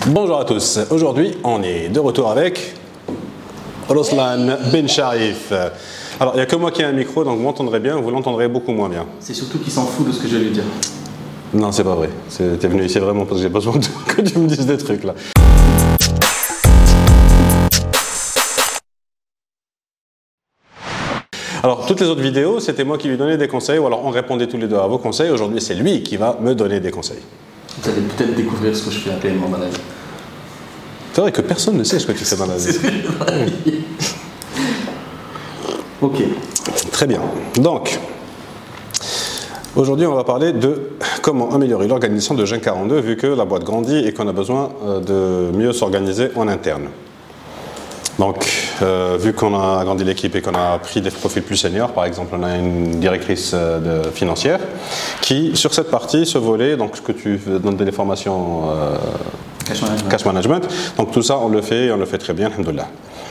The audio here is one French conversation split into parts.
Bonjour à tous, aujourd'hui on est de retour avec Ruslan Ben Sharif. Alors il n'y a que moi qui ai un micro, donc vous m'entendrez bien, vous l'entendrez beaucoup moins bien. C'est surtout qu'il s'en fout de ce que je vais lui dire. Non, c'est pas vrai, t'es venu ici vraiment parce que j'ai besoin que tu me dises des trucs là. Alors toutes les autres vidéos, c'était moi qui lui donnais des conseils, ou alors on répondait tous les deux à vos conseils. Aujourd'hui c'est lui qui va me donner des conseils. Vous allez peut-être découvrir ce que je fais actuellement dans la vie. C'est vrai que personne ne sait ce que tu fais dans la vie. Ok. Très bien. Donc, aujourd'hui, on va parler de comment améliorer l'organisation de Gen 42 vu que la boîte grandit et qu'on a besoin de mieux s'organiser en interne. Donc, vu qu'on a agrandi l'équipe et qu'on a pris des profils plus seniors, par exemple, on a une directrice financière qui, sur cette partie, ce volet, donc ce que tu donnes des formations cash management, donc tout ça, on le fait et on le fait très bien, alhamdoulilah.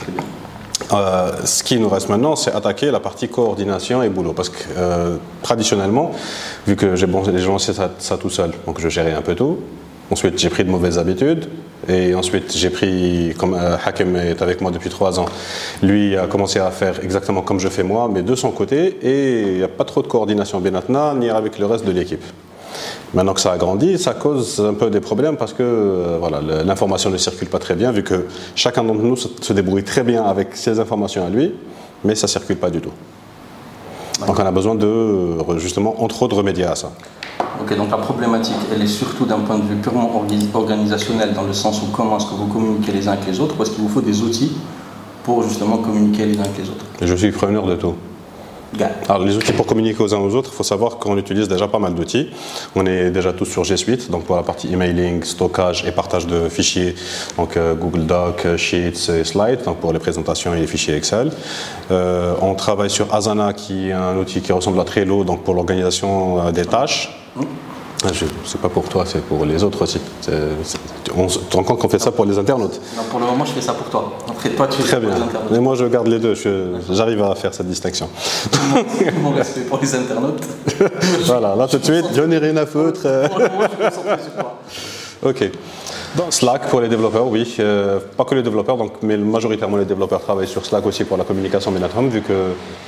Ce qui nous reste maintenant, c'est attaquer la partie coordination et boulot. Parce que traditionnellement, vu que j'ai lancé ça tout seul, donc je gérais un peu tout. Ensuite, j'ai pris de mauvaises habitudes. Et ensuite, j'ai pris, comme Hakem est avec moi depuis 3 ans, lui a commencé à faire exactement comme je fais moi, mais de son côté. Et il n'y a pas trop de coordination Benatna, ni avec le reste de l'équipe. Maintenant que ça a grandi, ça cause un peu des problèmes parce que voilà, l'information ne circule pas très bien, vu que chacun d'entre nous se débrouille très bien avec ses informations à lui, mais ça ne circule pas du tout. Donc on a besoin de, justement, entre autres, remédier à ça. Ok, donc la problématique, elle est surtout d'un point de vue purement organisationnel, dans le sens où comment est-ce que vous communiquez les uns avec les autres, ou est-ce qu'il vous faut des outils pour justement communiquer les uns avec les autres? Et je suis preneur de tout. Alors les outils pour communiquer aux uns aux autres, il faut savoir qu'on utilise déjà pas mal d'outils. On est déjà tous sur G Suite, donc pour la partie emailing, stockage et partage de fichiers, donc Google Doc, Sheets et Slides, donc pour les présentations et les fichiers Excel. On travaille sur Asana, qui est un outil qui ressemble à Trello, donc pour l'organisation des tâches. C'est pas pour toi, c'est pour les autres aussi. On se rend compte qu'on fait ça pour les internautes. Non, pour le moment, je fais ça pour toi. Après, toi, tu fais ça pour les internautes. Mais moi, je garde les deux. J'arrive à faire cette distinction. Mon respect pour les internautes. Voilà, là tout de suite, je n'ai rien à foutre. Pour le moment, je suis concentré sur toi. Ok. Slack pour les développeurs, oui. Pas que les développeurs, donc, mais majoritairement les développeurs travaillent sur Slack aussi pour la communication Benatram, vu que...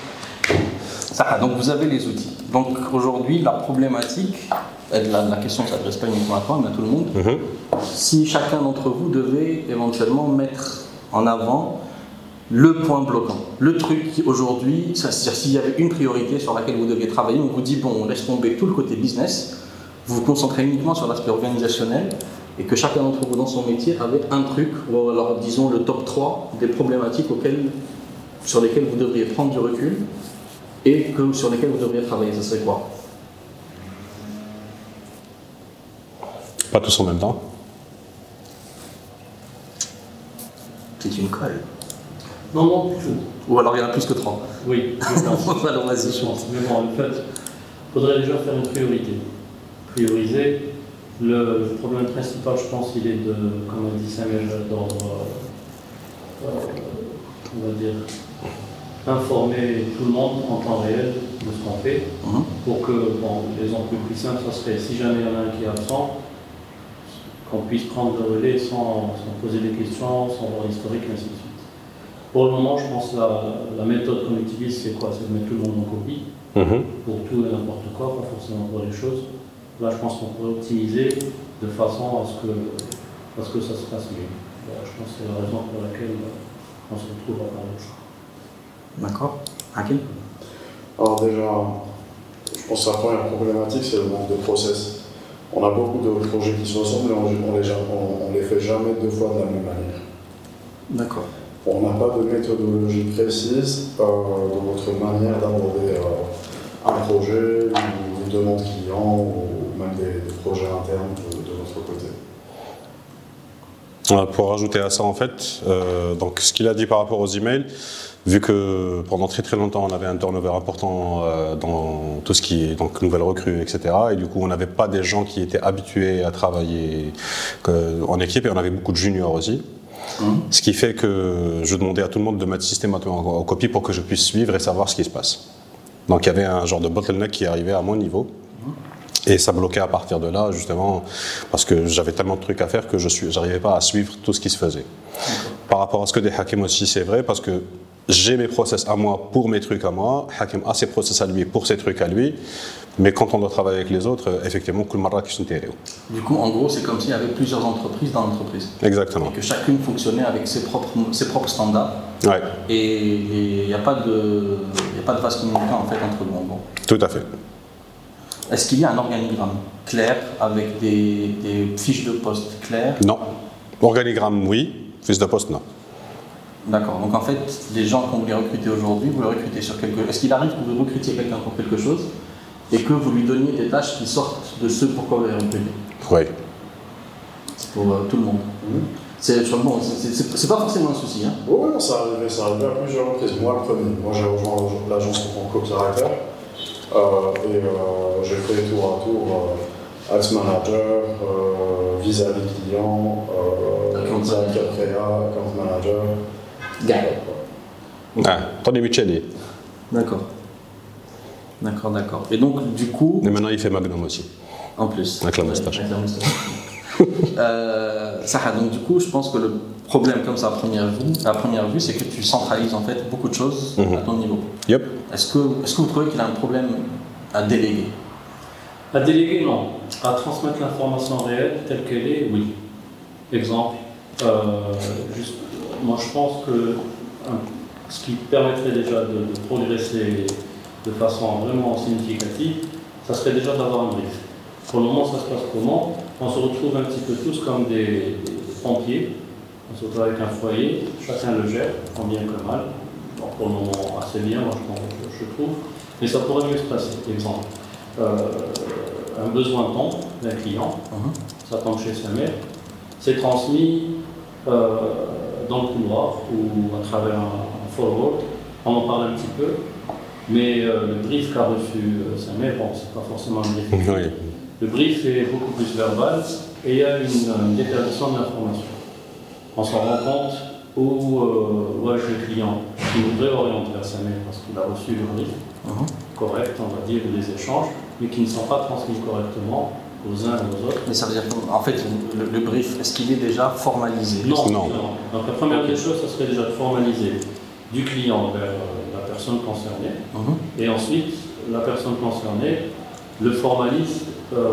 Ça, donc vous avez les outils. Donc aujourd'hui, la problématique, la question ne s'adresse pas uniquement à toi, mais à tout le monde. Si chacun d'entre vous devait éventuellement mettre en avant le point bloquant, le truc qui aujourd'hui, c'est-à-dire s'il y avait une priorité sur laquelle vous deviez travailler, on vous dit bon, on laisse tomber tout le côté business, vous vous concentrez uniquement sur l'aspect organisationnel et que chacun d'entre vous dans son métier avait un truc, ou alors disons le top 3 des problématiques sur lesquelles vous devriez prendre du recul et sur lesquels vous devriez travailler, ça serait quoi? Pas tous en même temps. C'est une colle. Non, du tout. Ou alors il y en a plus que 3. Oui, alors vas-y, je pense. Mais bon, en fait, il faudrait déjà faire une priorité. Prioriser. Le problème principal, je pense, il est de, comme a dit Samuel, d'ordre, on va dire, informer tout le monde en temps réel de ce qu'on fait, pour que, bon, l'exemple le plus simple, ça serait si jamais il y en a un qui est absent, qu'on puisse prendre le relais sans poser des questions, sans voir l'historique, et ainsi de suite. Pour le moment, je pense que la méthode qu'on utilise, c'est quoi? C'est de mettre tout le monde en copie, pour tout et n'importe quoi, pas forcément pour les choses. Là, je pense qu'on pourrait optimiser de façon à ce que ça se passe mieux. Voilà, je pense que c'est la raison pour laquelle on se retrouve à parler de ça. D'accord. Hakim? Alors déjà, je pense que la première problématique, c'est le manque de process. On a beaucoup de projets qui se ressemblent, mais on les fait jamais 2 fois de la même manière. D'accord. On n'a pas de méthodologie précise dans votre manière d'aborder un projet, ou une demande client, ou même des projets internes de votre côté. Pour rajouter à ça, en fait, donc ce qu'il a dit par rapport aux emails, vu que pendant très très longtemps on avait un turnover important dans tout ce qui est donc nouvelles recrues, etc. Et du coup on n'avait pas des gens qui étaient habitués à travailler en équipe et on avait beaucoup de juniors aussi. Ce qui fait que je demandais à tout le monde de mettre systématiquement en copie pour que je puisse suivre et savoir ce qui se passe. Donc il y avait un genre de bottleneck qui arrivait à mon niveau. Et ça bloquait à partir de là, justement, parce que j'avais tellement de trucs à faire que j'arrivais pas à suivre tout ce qui se faisait. Par rapport à ce que des Hakim aussi, c'est vrai, parce que j'ai mes process à moi pour mes trucs à moi, Hakim a ses process à lui pour ses trucs à lui, mais quand on doit travailler avec les autres, effectivement, kul marra kif ntériw. Du coup, en gros, c'est comme s'il y avait plusieurs entreprises dans l'entreprise. Exactement. Et que chacune fonctionnait avec ses propres standards. Ouais. Et il n'y a pas de vase communicant en fait entre nous. Bon. Tout à fait. Est-ce qu'il y a un organigramme clair avec des fiches de poste claires? Non. Organigramme, oui. Fiche de poste, non. D'accord. Donc en fait, les gens qu'on voulait recruter aujourd'hui, vous les recrutez sur quelque chose. Est-ce qu'il arrive que vous recrutiez quelqu'un pour quelque chose et que vous lui donniez des tâches qui sortent de ce pourquoi vous l'avez recruté? Oui. C'est pour tout le monde. C'est pas forcément un souci. Hein. Oui, ça arrivait à plusieurs reprises. Moi, le premier. Moi, j'ai rejoint l'agence en tant que copywriter. J'ai fait tour à tour Ads Manager, vis-à-vis client, directeur créa, account manager. Galère. Ah, attendez, Micheli. D'accord. Et donc, du coup. Et maintenant, il fait Magnum aussi. En plus. Avec la moustache. Donc, du coup, je pense que le problème, comme ça, à première vue, c'est que tu centralises en fait beaucoup de choses à ton niveau. Yep. Est-ce que vous trouvez qu'il a un problème à déléguer? À déléguer, non. À transmettre l'information réelle telle qu'elle est, oui. Exemple, moi je pense que ce qui permettrait déjà de progresser de façon vraiment significative, ça serait déjà d'avoir un brief. Pour le moment, ça se passe comment? On se retrouve un petit peu tous comme des pompiers. On se retrouve avec un foyer, chacun le gère, tant bien que mal. Bon, pour le moment, assez bien, moi je trouve. Mais ça pourrait mieux se passer. Exemple, un besoin tombe d'un client, ça tombe chez sa mère, c'est transmis dans le couloir ou à travers un forward, on en parle un petit peu, mais le brief qu'a reçu sa mère, bon, c'est pas forcément un brief. Oui. Le brief est beaucoup plus verbal et il y a une déperdition de l'information. On s'en rend compte où le client qui voudrait orienter vers sa mère parce qu'il a reçu le brief correct, on va dire, ou des échanges, mais qui ne sont pas transmis correctement aux uns et aux autres. Mais ça veut dire qu'en fait, le brief, est-ce qu'il est déjà formalisé? Non. Donc la première des choses, ça serait déjà de formaliser du client vers la personne concernée, et ensuite la personne concernée le formalise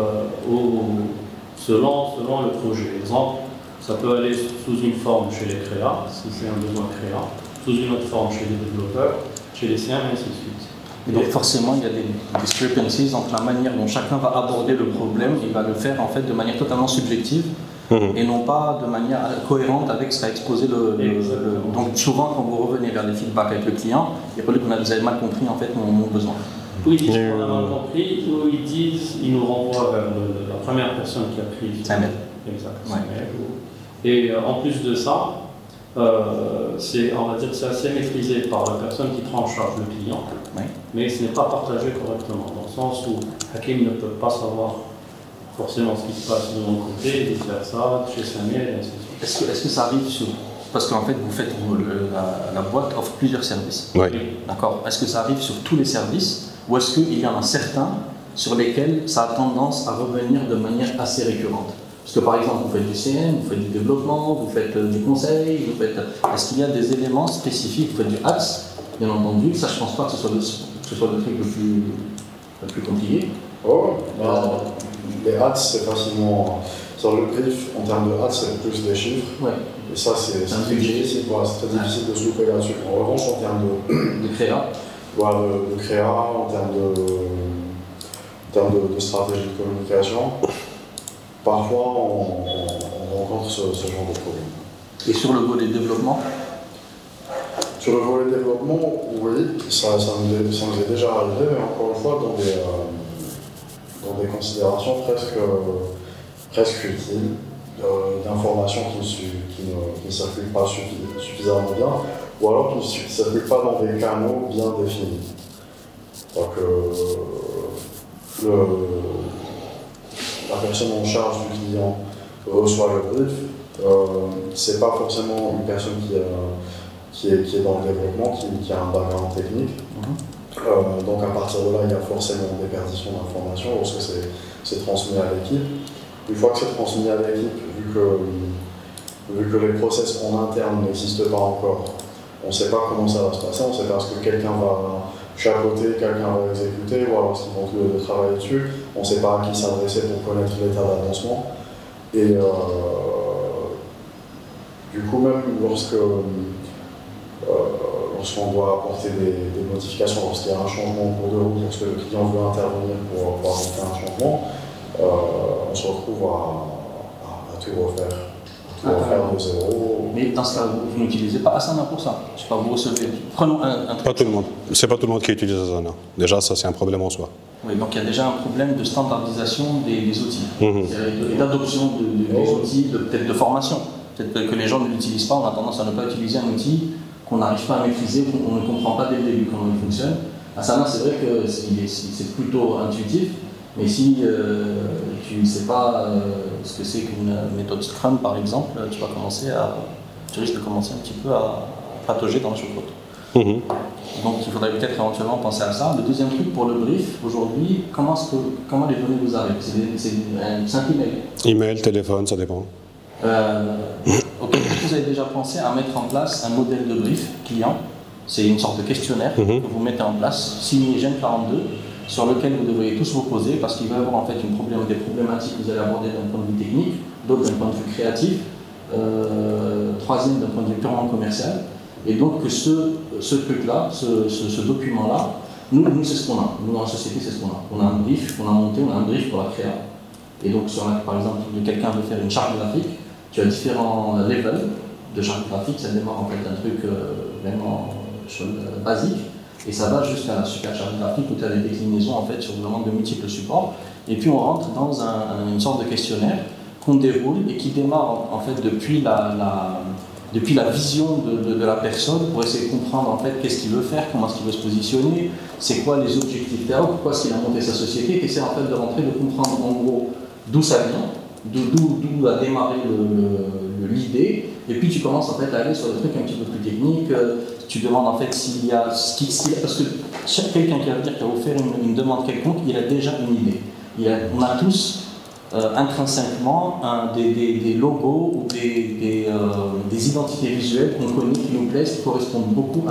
selon le projet. Exemple, ça peut aller sous une forme chez les créas, si c'est un besoin créa, sous une autre forme chez les développeurs, chez les CM, et ainsi de suite. Et donc forcément, il y a des discrepancies entre la manière dont chacun va aborder le problème. Il va le faire en fait de manière totalement subjective et non pas de manière cohérente avec ce qu'a exposé Donc souvent, quand vous revenez vers les feedbacks avec le client, il y a pas que vous avez mal compris en fait mon besoin. Ou ils disent qu'on a mal compris, ou ils nous renvoient vers la première personne qui a pris un mail. Exact. Ouais. Et en plus de ça, on va dire que c'est assez maîtrisé par la personne qui prend en charge le client, mais ce n'est pas partagé correctement, dans le sens où Hakim ne peut pas savoir forcément ce qui se passe de mon côté, vice versa, chez Samuel, et ainsi de suite. Est-ce que ça arrive sur... Parce qu'en fait, vous faites la boîte offre plusieurs services. Oui. D'accord. Est-ce que ça arrive sur tous les services ou est-ce qu'il y en a certains sur lesquels ça a tendance à revenir de manière assez récurrente? Parce que par exemple, vous faites du CM, vous faites du développement, vous faites du conseil, est-ce qu'il y a des éléments spécifiques? Vous faites du ads, bien entendu. Ça, je ne pense pas que ce soit le truc le plus compliqué. Les ads, c'est facilement... Sur le brief, en termes de ads, c'est plus des chiffres. Ouais. Et ça, c'est très difficile. C'est très difficile de se louper là-dessus. En revanche, en termes de créa, de créa, en termes de stratégie de communication, parfois on rencontre ce genre de problème. Et sur le volet développement? Sur le volet développement, oui, ça nous est déjà arrivé, mais encore une fois, dans des considérations presque futiles, d'informations qui ne circulent pas suffisamment bien, ou alors qui ne circulent pas dans des canaux bien définis. Donc, la personne en charge du client reçoit le brief, c'est pas forcément une personne qui est dans le développement, qui a un background technique. Donc à partir de là, il y a forcément des perditions d'informations lorsque c'est transmis à l'équipe. Une fois que c'est transmis à l'équipe, vu que les process en interne n'existent pas encore, on ne sait pas comment ça va se passer, on ne sait pas ce que quelqu'un va chapeauter, quelqu'un va exécuter, ou alors s'ils vont tous les deux travailler dessus, on ne sait pas à qui s'adresser pour connaître l'état d'avancement. Et du coup, même lorsqu'on doit apporter des modifications, lorsqu'il y a un changement en cours de route, lorsque le client veut intervenir pour apporter un changement, on se retrouve à tout refaire. De zéro. Mais dans ce cas, vous n'utilisez pas Asana pour ça. Je sais pas, vous recevez. Prenons un truc. Pas tout le monde. C'est pas tout le monde qui utilise Asana. Déjà, ça, c'est un problème en soi. Oui, donc il y a déjà un problème de standardisation des outils. Et d'adoption des outils, peut-être de formation. Peut-être que les gens ne l'utilisent pas, on a tendance à ne pas utiliser un outil qu'on n'arrive pas à maîtriser, qu'on ne comprend pas dès le début comment il fonctionne. Asana, c'est vrai que c'est plutôt intuitif. Mais si tu ne sais pas ce que c'est qu'une méthode Scrum, par exemple, tu risques de commencer un petit peu à patauger dans la choucroute. Donc il faudrait peut-être éventuellement penser à ça. Le deuxième truc pour le brief, aujourd'hui, comment les données vous arrivent? C'est un simple email. Email, téléphone, ça dépend. Ok, vous avez déjà pensé à mettre en place un modèle de brief client? C'est une sorte de questionnaire que vous mettez en place, signé Gen 42, sur lequel vous devriez tous vous poser, parce qu'il va y avoir en fait des problématiques que vous allez aborder d'un point de vue technique, d'autres d'un point de vue créatif, troisième d'un point de vue purement commercial. Et donc que ce truc-là, ce document-là, nous c'est ce qu'on a. Nous dans la société, c'est ce qu'on a. On a un brief qu'on a monté, on a un brief pour la créa. Et donc par exemple, quelqu'un veut faire une charte graphique, tu as différents levels de charte graphique, ça démarre en fait d'un truc vraiment basique. Et ça va jusqu'à la super charte graphique où tu as des déclinaisons en fait sur vraiment de multiples supports. Et puis on rentre dans une sorte de questionnaire qu'on déroule et qui démarre en fait depuis la vision de la personne pour essayer de comprendre en fait qu'est-ce qu'il veut faire, comment est-ce qu'il veut se positionner, c'est quoi les objectifs terrain, pourquoi est-ce qu'il a monté sa société, et essaie en fait de rentrer, de comprendre en gros d'où ça vient, d'où a démarré l'idée, et puis tu commences en fait à aller sur des trucs un petit peu plus techniques. Tu demandes en fait s'il y a parce que quelqu'un qui va dire qu'il va vous faire une demande quelconque, il a déjà une idée. On a tous intrinsèquement des logos ou des identités visuelles qu'on connaît, qui nous plaisent, qui correspondent beaucoup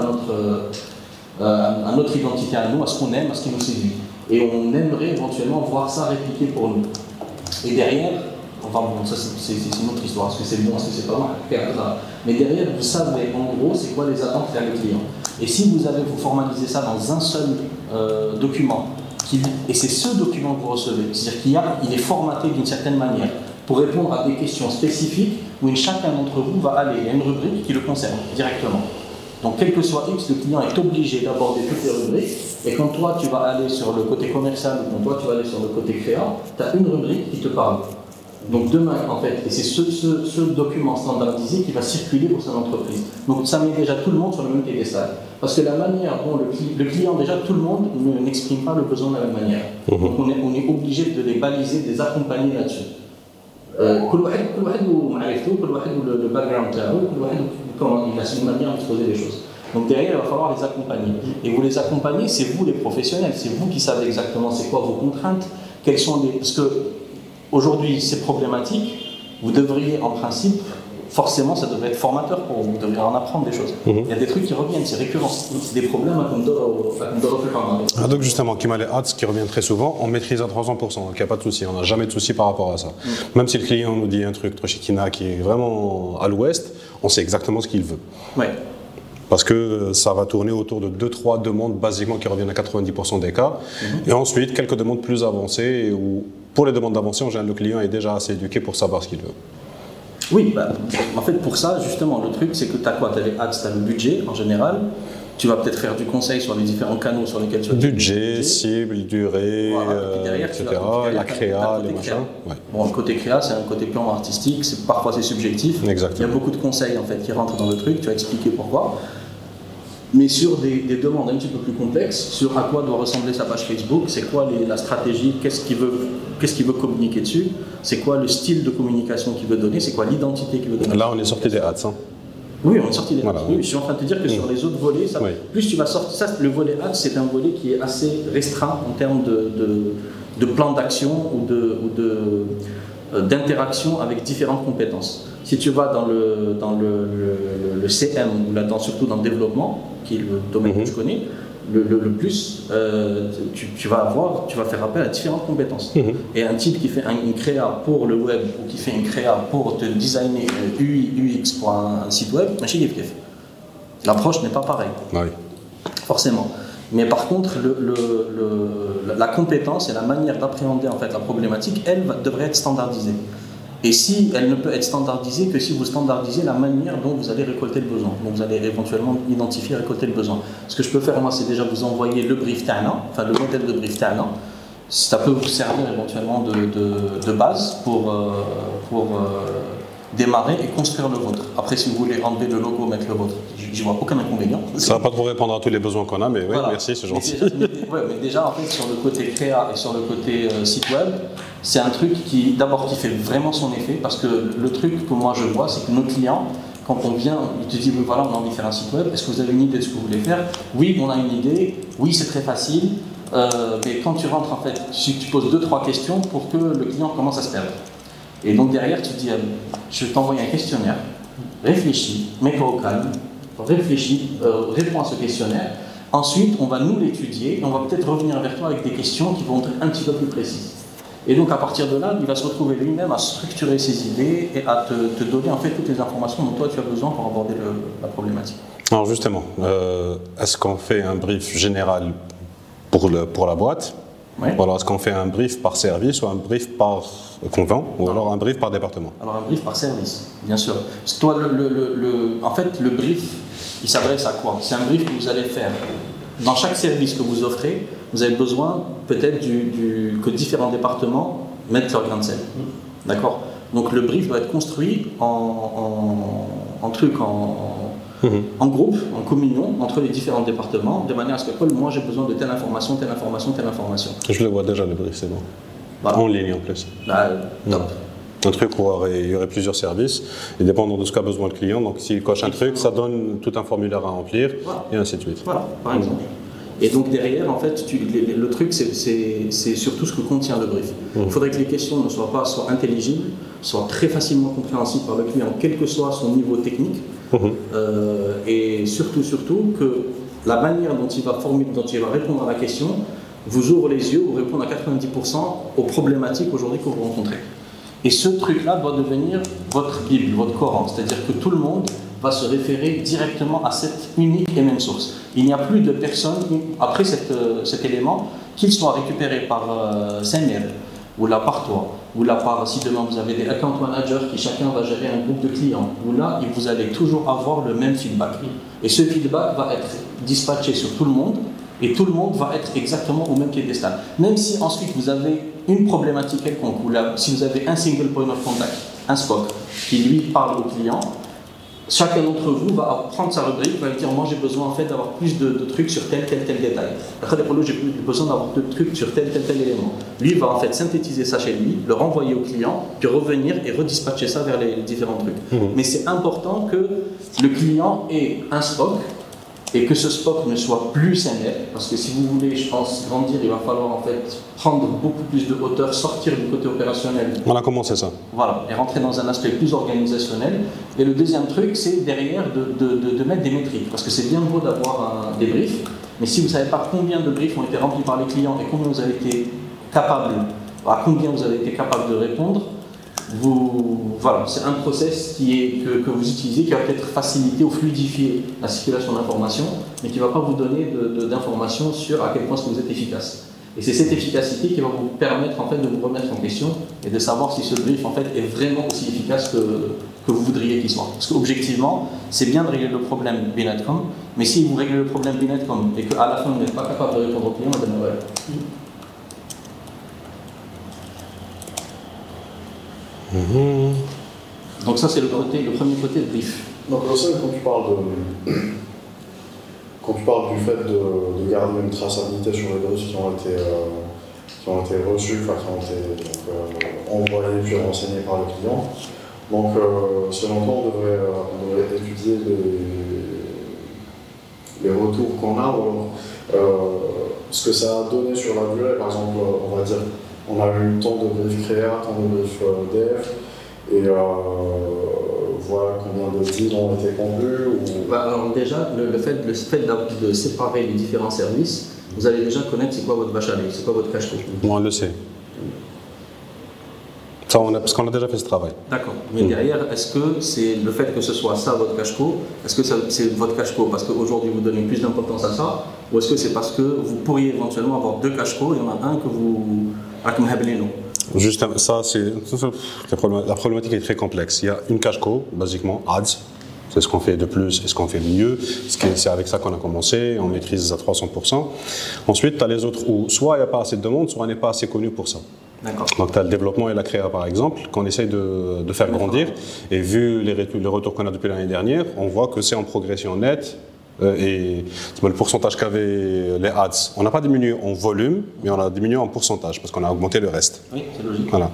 à notre identité à nous, à ce qu'on aime, à ce qui nous séduit. Et on aimerait éventuellement voir ça répliqué pour nous. Et derrière, enfin bon, ça c'est une autre histoire, est-ce que c'est bon, est-ce que c'est pas mal, mais derrière, vous savez en gros c'est quoi les attentes vers le client. Et si vous formalisez ça dans un seul document, et c'est ce document que vous recevez, c'est-à-dire qu'il est formaté d'une certaine manière pour répondre à des questions spécifiques où chacun d'entre vous va aller, il y a une rubrique qui le concerne directement. Donc quel que soit X, le client est obligé d'aborder toutes les rubriques, et quand toi tu vas aller sur le côté commercial ou quand toi tu vas aller sur le côté créa, tu as une rubrique qui te parle. Donc demain, en fait, et c'est ce document standardisé qui va circuler pour son entreprise. Donc ça met déjà tout le monde sur le même piédestal. Parce que la manière dont le client, déjà tout le monde n'exprime pas le besoin de la même manière. Donc on est obligé de les baliser, de les accompagner là-dessus. Le background, il a une manière de se poser les choses. Donc derrière, il va falloir les accompagner. Et vous les accompagnez, c'est vous les professionnels, c'est vous qui savez exactement c'est quoi vos contraintes, quelles sont les... Parce que aujourd'hui, c'est problématique, vous devriez en principe, forcément ça devrait être formateur pour vous, vous devriez en apprendre des choses. Il y a des trucs qui reviennent, c'est récurrent, c'est des problèmes donc justement, qui m'a les ads qui reviennent très souvent, on maîtrise à 300%, donc il n'y a pas de souci, on n'a jamais de souci par rapport à ça. Même si le client nous dit un truc, Trochikina, qui est vraiment à l'ouest, on sait exactement ce qu'il veut. Ouais. Parce que ça va tourner autour de 2-3 demandes basiquement qui reviennent à 90% des cas. Et ensuite, quelques demandes plus avancées, où pour les demandes avancées, en général, le client est déjà assez éduqué pour savoir ce qu'il veut. Oui, en fait, pour ça, justement, le truc, c'est que tu as quoi? Tu as les ads, tu as le budget en général. Tu vas peut-être faire du conseil sur les différents canaux sur lesquels tu vas... Budget, cible, durée, voilà. Derrière, etc. La créa, les machins. Ouais. Bon, le côté créa, c'est un côté purement artistique. Parfois, c'est subjectif. Exactement. Il y a beaucoup de conseils en fait, qui rentrent dans le truc. Tu vas expliquer pourquoi. Mais sur des demandes un petit peu plus complexes, sur à quoi doit ressembler sa page Facebook, c'est quoi la stratégie, qu'est-ce qu'il veut communiquer dessus, c'est quoi le style de communication qu'il veut donner, c'est quoi l'identité qu'il veut donner. Là, on est sorti des ads. Hein. Oui, on est sorti des Voilà, oui. Je suis en train de te dire que sur les autres volets, ça, plus tu vas sortir, ça, le volet axe, c'est un volet qui est assez restreint en termes de plan d'action ou d'interaction avec différentes compétences. Si tu vas dans le CM, ou là, surtout dans le développement, qui est le domaine que je connais, le plus, tu vas faire appel à différentes compétences. Et un type qui fait une créa pour le web ou qui fait une créa pour te designer UI, UX pour un site web, l'approche n'est pas pareille. Oui. Forcément. Mais par contre, la compétence et la manière d'appréhender en fait la problématique, elle devrait être standardisée. Et si elle ne peut être standardisée que si vous standardisez la manière dont vous allez récolter le besoin. Donc vous allez éventuellement identifier et récolter le besoin. Ce que je peux faire moi, c'est déjà vous envoyer le brief Ta'na, enfin le modèle de brief Ta'na. Ça peut vous servir éventuellement de base pour démarrer et construire le vôtre. Après, si vous voulez enlever le logo, mettre le vôtre, j'y vois aucun inconvénient. Ça ne va pas trop répondre à tous les besoins qu'on a, mais oui, voilà. Merci, c'est gentil. Mais déjà, en fait, sur le côté créa et sur le côté site web, c'est un truc qui fait vraiment son effet, parce que le truc que moi je vois, c'est que nos clients, quand on vient, ils te disent, voilà, on a envie de faire un site web, est-ce que vous avez une idée de ce que vous voulez faire? Oui, on a une idée, oui, c'est très facile, mais quand tu rentres, en fait, tu poses 2-3 questions pour que le client commence à se perdre. Et donc derrière, tu te dis, je vais t'envoyer un questionnaire, réfléchis, mets-toi au calme, réfléchis, réponds à ce questionnaire. Ensuite, on va nous l'étudier et on va peut-être revenir vers toi avec des questions qui vont être un petit peu plus précises. Et donc à partir de là, il va se retrouver lui-même à structurer ses idées et à te donner en fait toutes les informations dont toi tu as besoin pour aborder la problématique. Alors justement, est-ce qu'on fait un brief général pour la boîte? Oui. Ou alors est-ce qu'on fait un brief par service ou un brief par convent ou alors un brief par département? Alors un brief par service, bien sûr. Toi, en fait, le brief, il s'adresse à quoi? C'est un brief que vous allez faire. Dans chaque service que vous offrez, vous avez besoin peut-être que différents départements mettent leur grain de sel. D'accord? Donc le brief doit être construit en groupe, en communion entre les différents départements, de manière à ce que Paul, moi j'ai besoin de telle information, telle information, telle information. Je le vois déjà le brief, c'est bon. Voilà. En ligne en plus. Top. Un truc où il y aurait plusieurs services, et dépendant de ce qu'a besoin le client, donc s'il coche un truc, ça donne tout un formulaire à remplir, voilà. Et ainsi de suite. Voilà, par exemple. Et donc derrière, en fait, le truc, c'est surtout ce que contient le brief. Il faudrait que les questions ne soient intelligibles, soient très facilement compréhensibles par le client, quel que soit son niveau technique, et surtout que la manière dont il va répondre à la question vous ouvre les yeux ou répondre à 90% aux problématiques aujourd'hui que vous rencontrez. Et ce truc-là doit devenir votre Bible, votre Coran, c'est-à-dire que tout le monde va se référer directement à cette unique et même source. Il n'y a plus de personne, après cet élément, qu'il soit récupéré par Samuel, ou là par toi, ou là par, si demain vous avez des account managers qui chacun va gérer un groupe de clients, ou là, vous allez toujours avoir le même feedback. Et ce feedback va être dispatché sur tout le monde, et tout le monde va être exactement au même piédestal. Même si ensuite vous avez une problématique quelconque, ou là, si vous avez un single point of contact, un SPOC, qui lui parle au client, chacun d'entre vous va prendre sa rubrique, va lui dire moi j'ai besoin en fait d'avoir plus de trucs sur tel détail. J'ai besoin d'avoir de trucs sur tel élément. Lui va en fait synthétiser ça chez lui, le renvoyer au client, puis revenir et redispatcher ça vers les différents trucs. Mais c'est important que le client ait un SPOC et que ce SPOC ne soit plus SNL, parce que si vous voulez, je pense, grandir, il va falloir en fait prendre beaucoup plus de hauteur, sortir du côté opérationnel. On a commencé ça. Voilà, et rentrer dans un aspect plus organisationnel. Et le deuxième truc, c'est derrière de mettre des métriques, parce que c'est bien beau d'avoir des briefs, mais si vous ne savez pas combien de briefs ont été remplis par les clients et combien vous avez été capable, à combien vous avez été capable de répondre, voilà, c'est un process que vous utilisez qui va peut-être faciliter ou fluidifier la circulation d'informations, mais qui ne va pas vous donner d'informations sur à quel point vous êtes efficace. Et c'est cette efficacité qui va vous permettre en fait, de vous remettre en question et de savoir si ce brief en fait, est vraiment aussi efficace que vous voudriez qu'il soit. Parce qu'objectivement, c'est bien de régler le problème Binetcom, mais si vous réglez le problème Binetcom et qu'à la fin vous n'êtes pas capable de répondre au client, donc ça c'est le premier côté de brief. Donc aussi quand tu parles du fait de garder une traçabilité sur les briefs qui ont été reçus, enfin qui ont été envoyés puis renseignés par le client, Donc, selon toi, on devrait étudier les retours qu'on a, ce que ça a donné sur la durée. Par exemple, on va dire, on a eu tant de briefs créa, tant de briefs dev, et voilà combien de deals ont été conclus. Alors déjà, le fait de séparer les différents services, vous allez déjà connaître c'est quoi votre vache à lait, c'est quoi votre cash flow. Moi, on le sait. Ça, parce qu'on a déjà fait ce travail. D'accord. Mais derrière, est-ce que c'est le fait que ce soit ça votre cash flow, est-ce que c'est votre cash flow parce qu'aujourd'hui vous donnez plus d'importance à ça, ou est-ce que c'est parce que vous pourriez éventuellement avoir deux cash flows et il y en a un que vous Justement, la problématique est très complexe. Il y a une cash co, basiquement, ads. C'est ce qu'on fait de plus et ce qu'on fait de mieux. C'est avec ça qu'on a commencé, on maîtrise à 300%. Ensuite, tu as les autres où soit il n'y a pas assez de demande, soit on n'est pas assez connu pour ça. Donc tu as le développement et la créa par exemple, qu'on essaye de faire grandir. Et vu les retours qu'on a depuis l'année dernière, on voit que c'est en progression nette. Et le pourcentage qu'avaient les ads, on n'a pas diminué en volume, mais on a diminué en pourcentage parce qu'on a augmenté le reste. Oui, c'est logique. Voilà.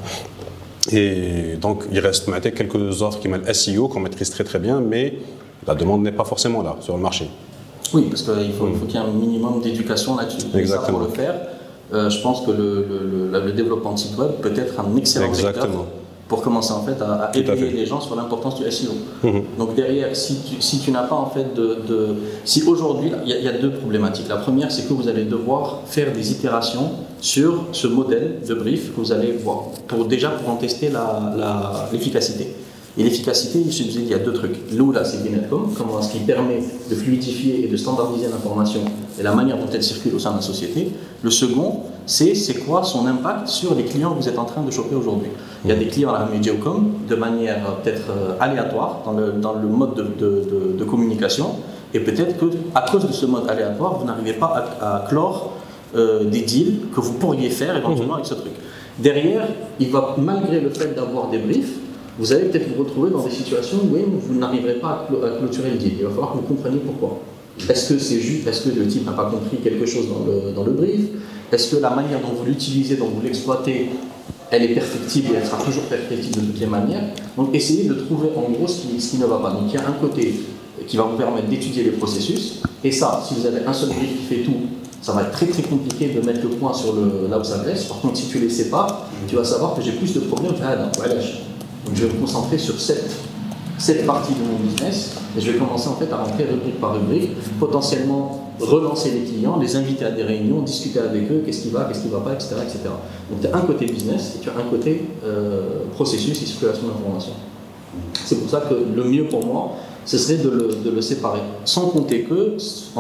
Et donc il reste maintenant quelques offres qui mêlent SEO qu'on maîtrise très très bien, mais la demande n'est pas forcément là sur le marché. Oui, parce qu'il faut qu'il y ait un minimum d'éducation là-dessus. Exactement. Et ça, pour le faire, je pense que le développement de site web peut être un excellent vecteur pour commencer en fait à éveiller les gens sur l'importance du SEO. Donc derrière, si tu n'as pas en fait si aujourd'hui, il y a deux problématiques. La première, c'est que vous allez devoir faire des itérations sur ce modèle de brief que vous allez voir, pour en tester l'efficacité. Et l'efficacité, il y a deux trucs. Là, c'est Binetcom, comment est-ce qu'il permet de fluidifier et de standardiser l'information et la manière dont elle circule au sein de la société. Le second, c'est quoi son impact sur les clients que vous êtes en train de choper aujourd'hui. Il y a des clients à la Mediacom de manière peut-être aléatoire dans le mode de communication, et peut-être qu'à cause de ce mode aléatoire, vous n'arrivez pas à clore des deals que vous pourriez faire éventuellement avec ce truc. Derrière, malgré le fait d'avoir des briefs, vous allez peut-être vous retrouver dans des situations où vous n'arriverez pas à clôturer le deal. Il va falloir que vous compreniez pourquoi. Est-ce que c'est juste parce que le type n'a pas compris quelque chose dans le brief? Est-ce que la manière dont vous l'utilisez, dont vous l'exploitez, elle est perfectible et elle sera toujours perfectible de toutes les manières? Donc essayez de trouver en gros ce qui ne va pas. Donc il y a un côté qui va vous permettre d'étudier les processus, et ça, si vous avez un seul brief qui fait tout, ça va être très très compliqué de mettre le point sur là où ça blesse. Par contre, si tu les sépares, tu vas savoir que j'ai plus de problèmes. Donc je vais me concentrer sur cette partie de mon business et je vais commencer en fait à rentrer rubrique par rubrique, potentiellement relancer les clients, les inviter à des réunions, discuter avec eux, qu'est-ce qui va pas, etc. Donc tu as un côté business et tu as un côté processus et circulation d'informations. C'est pour ça que le mieux pour moi, ce serait de le séparer. Sans compter que,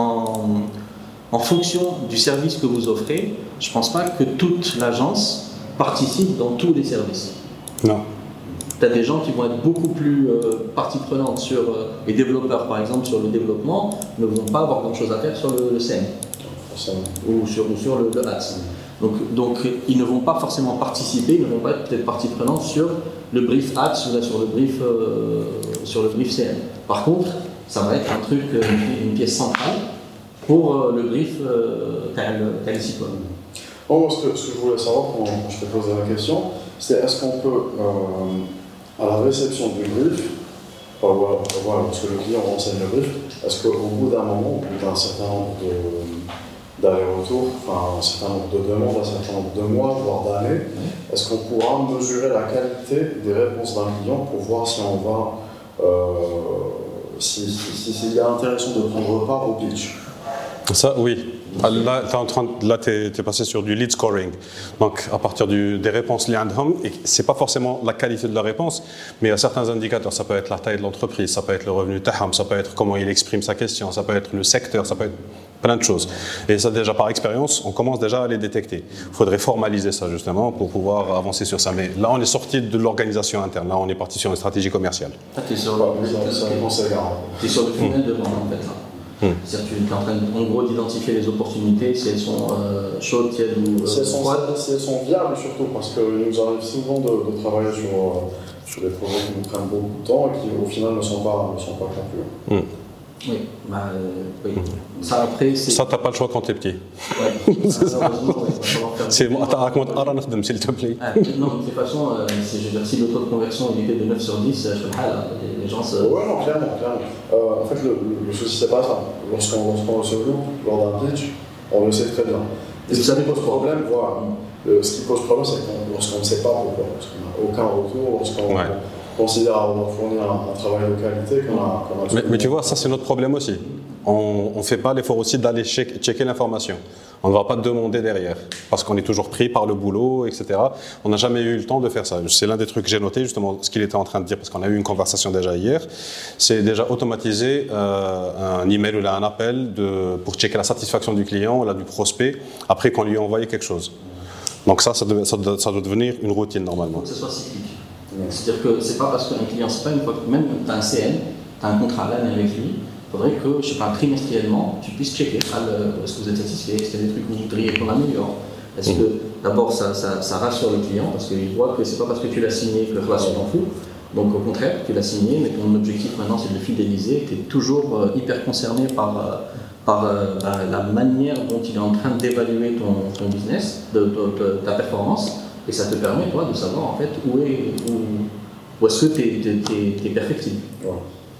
en fonction du service que vous offrez, je ne pense pas que toute l'agence participe dans tous les services. Non. Tu as des gens qui vont être beaucoup plus partie prenante sur les développeurs, par exemple, sur le développement, ne vont pas avoir grand-chose à faire sur le CM ou sur le ads. Donc, ils ne vont pas forcément participer, ils ne vont pas être peut-être partie prenante sur le brief ads ou sur le brief CM. Par contre, ça va être un truc, une pièce centrale pour le brief tel site web. Moi, ce que je voulais savoir quand je t'ai posé la question, c'est est-ce qu'on peut, à la réception du brief, lorsque le client renseigne le brief, est-ce qu'au bout d'un moment, au bout d'un certain nombre d'allers-retours, un certain nombre de demandes, un certain nombre de mois, voire d'années, est-ce qu'on pourra mesurer la qualité des réponses d'un client pour voir si on va, s'il est intéressant de prendre part au pitch? Ça, oui. Là, tu es passé sur du lead scoring. Donc, à partir des réponses liées à Home, et c'est pas forcément la qualité de la réponse, mais il y a certains indicateurs. Ça peut être la taille de l'entreprise, ça peut être le revenu Taham, ça peut être comment il exprime sa question, ça peut être le secteur, ça peut être plein de choses. Et ça, déjà, par expérience, on commence déjà à les détecter. Il faudrait formaliser ça, justement, pour pouvoir avancer sur ça. Mais là, on est sorti de l'organisation interne. Là, on est parti sur une stratégie commerciale. Tu es sur le funnel de vente, en fait. C'est-à-dire que tu es en train, en gros, d'identifier les opportunités, si elles sont chaudes, tièdes ou froides. Si elles sont viables, surtout, parce qu'il nous arrive souvent de travailler sur des projets qui nous prennent beaucoup de temps et qui, au final, ne sont pas conclus. Oui, oui. Ça après c'est. Ça, t'as pas le choix quand t'es petit. Ouais. Malheureusement, ouais, C'est moi, raconte Aran s'il te plaît. Non, de toute façon, si le taux de conversion il était de 9 sur 10, je fais les gens se. Ouais, non, clairement. En fait, le souci, c'est pas ça. Lorsqu'on se loupe lors d'un pitch, on le sait très bien. Et ce qui pose problème, voilà. Ce qui pose problème, c'est lorsqu'on ne sait pas pourquoi, lorsqu'on n'a aucun retour, lorsqu'on considère avoir fourni un travail de qualité qu'on a mais tu vois, ça c'est notre problème aussi. On ne fait pas l'effort aussi d'aller checker l'information. On ne va pas te demander derrière, parce qu'on est toujours pris par le boulot, etc. On n'a jamais eu le temps de faire ça. C'est l'un des trucs que j'ai noté, justement, ce qu'il était en train de dire, parce qu'on a eu une conversation déjà hier. C'est déjà automatiser un email ou là, un appel pour checker la satisfaction du client, là, du prospect, après qu'on lui ait envoyé quelque chose. Donc ça doit devenir une routine normalement. Que ce soit cyclique. C'est-à-dire que c'est pas parce qu'un client, c'est pas une fois que même tu as un CN, tu as un contrat à l'année avec lui, il faudrait que, je sais pas, trimestriellement, tu puisses checker est-ce que vous êtes satisfait, est-ce qu'il y a des trucs que vous voudriez qu'on améliore. Est-ce que d'abord ça rassure le client parce qu'il voit que c'est pas parce que tu l'as signé que le relation t'en fout. Donc au contraire, tu l'as signé, mais ton objectif maintenant c'est de le fidéliser, tu es toujours hyper concerné par la manière dont il est en train d'évaluer ton business, ta performance. Et ça te permet, toi, de savoir en fait où est-ce que tu es perfectible. Ouais.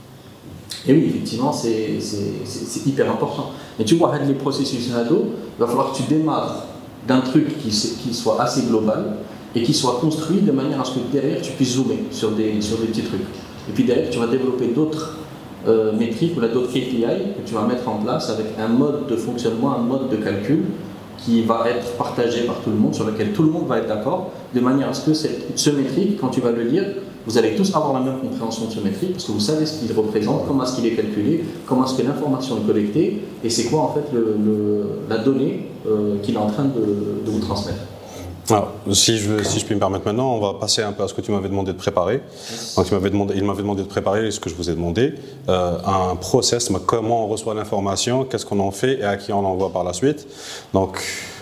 Et oui, effectivement, c'est hyper important. Mais tu vois, avec les processus Nado, il va falloir que tu démarres d'un truc qui soit assez global et qui soit construit de manière à ce que derrière tu puisses zoomer sur des petits trucs. Et puis derrière, tu vas développer d'autres métriques ou d'autres KPI que tu vas mettre en place avec un mode de fonctionnement, un mode de calcul qui va être partagé par tout le monde, sur lequel tout le monde va être d'accord, de manière à ce que ce métrique, quand tu vas le lire, vous allez tous avoir la même compréhension de ce métrique, parce que vous savez ce qu'il représente, comment est-ce qu'il est calculé, comment est-ce que l'information est collectée, et c'est quoi en fait la donnée qu'il est en train de vous transmettre. Alors, si je puis me permettre maintenant, on va passer un peu à ce que tu m'avais demandé de préparer. Donc, il m'avait demandé de préparer ce que je vous ai demandé, un process, comment on reçoit l'information, qu'est-ce qu'on en fait et à qui on l'envoie par la suite. Donc,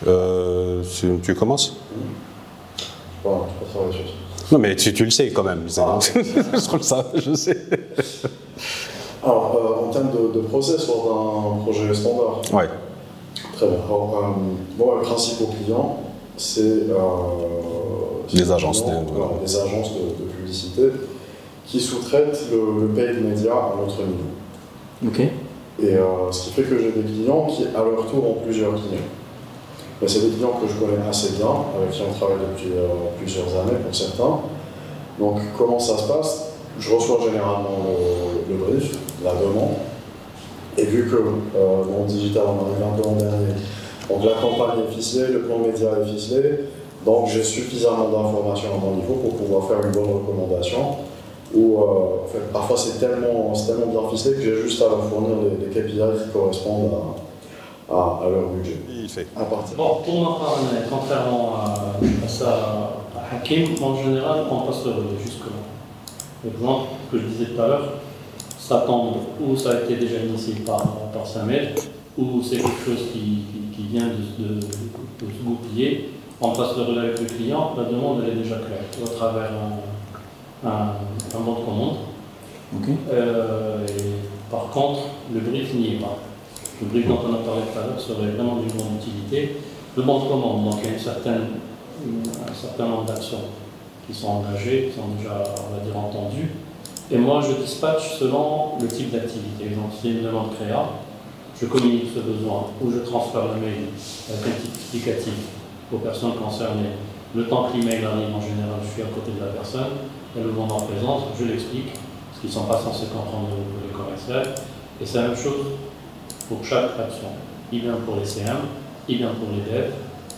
tu commences ? Bon, je peux travailler sur ça. Non, mais tu le sais quand même. Je sais. Alors, en termes de process lors d'un projet standard. Ouais. Très bien. Alors, le principal client, c'est les agences de publicité qui sous-traitent le paid media à notre niveau. Ok. Et ce qui fait que j'ai des clients qui, à leur tour, ont plusieurs clients. Mais c'est des clients que je connais assez bien, avec qui on travaille depuis plusieurs années pour certains. Donc, comment ça se passe ? Je reçois généralement le brief, la demande. Et vu que dans le digital, on arrive un peu en dernier, donc la campagne est ficelée, le plan média est ficelé, donc j'ai suffisamment d'informations à mon niveau pour pouvoir faire une bonne recommandation. Ou en fait, parfois c'est tellement bien ficelé que j'ai juste à leur fournir des KPI qui correspondent à leur budget. Bon, pour ma part, contrairement à Hakim, en général, on passe le relais jusque-là. L'exemple que je disais tout à l'heure, ça tombe ou ça a été déjà initié par Samuel, ou c'est quelque chose qui vient de se goupiller. On passe le relais avec le client, la demande elle est déjà claire, à travers un bon de commande. Okay. Et par contre, le brief n'y est pas. Le brief dont on a parlé tout à l'heure serait vraiment d'une grande utilité. Le bon de commande, donc il y a un certain nombre d'actions qui sont engagées, qui sont déjà, on va dire, entendues. Et moi, je dispatche selon le type d'activité. Donc, s'il y a une demande créa, je communique ce besoin ou je transfère le mail avec un type explicatif aux personnes concernées. Le temps que l'email arrive, en général, je suis à côté de la personne, elle le moment présente, je l'explique, parce qu'ils ne sont pas censés comprendre le commercial. Et c'est la même chose pour chaque action, y bien pour les CM, y bien pour les devs.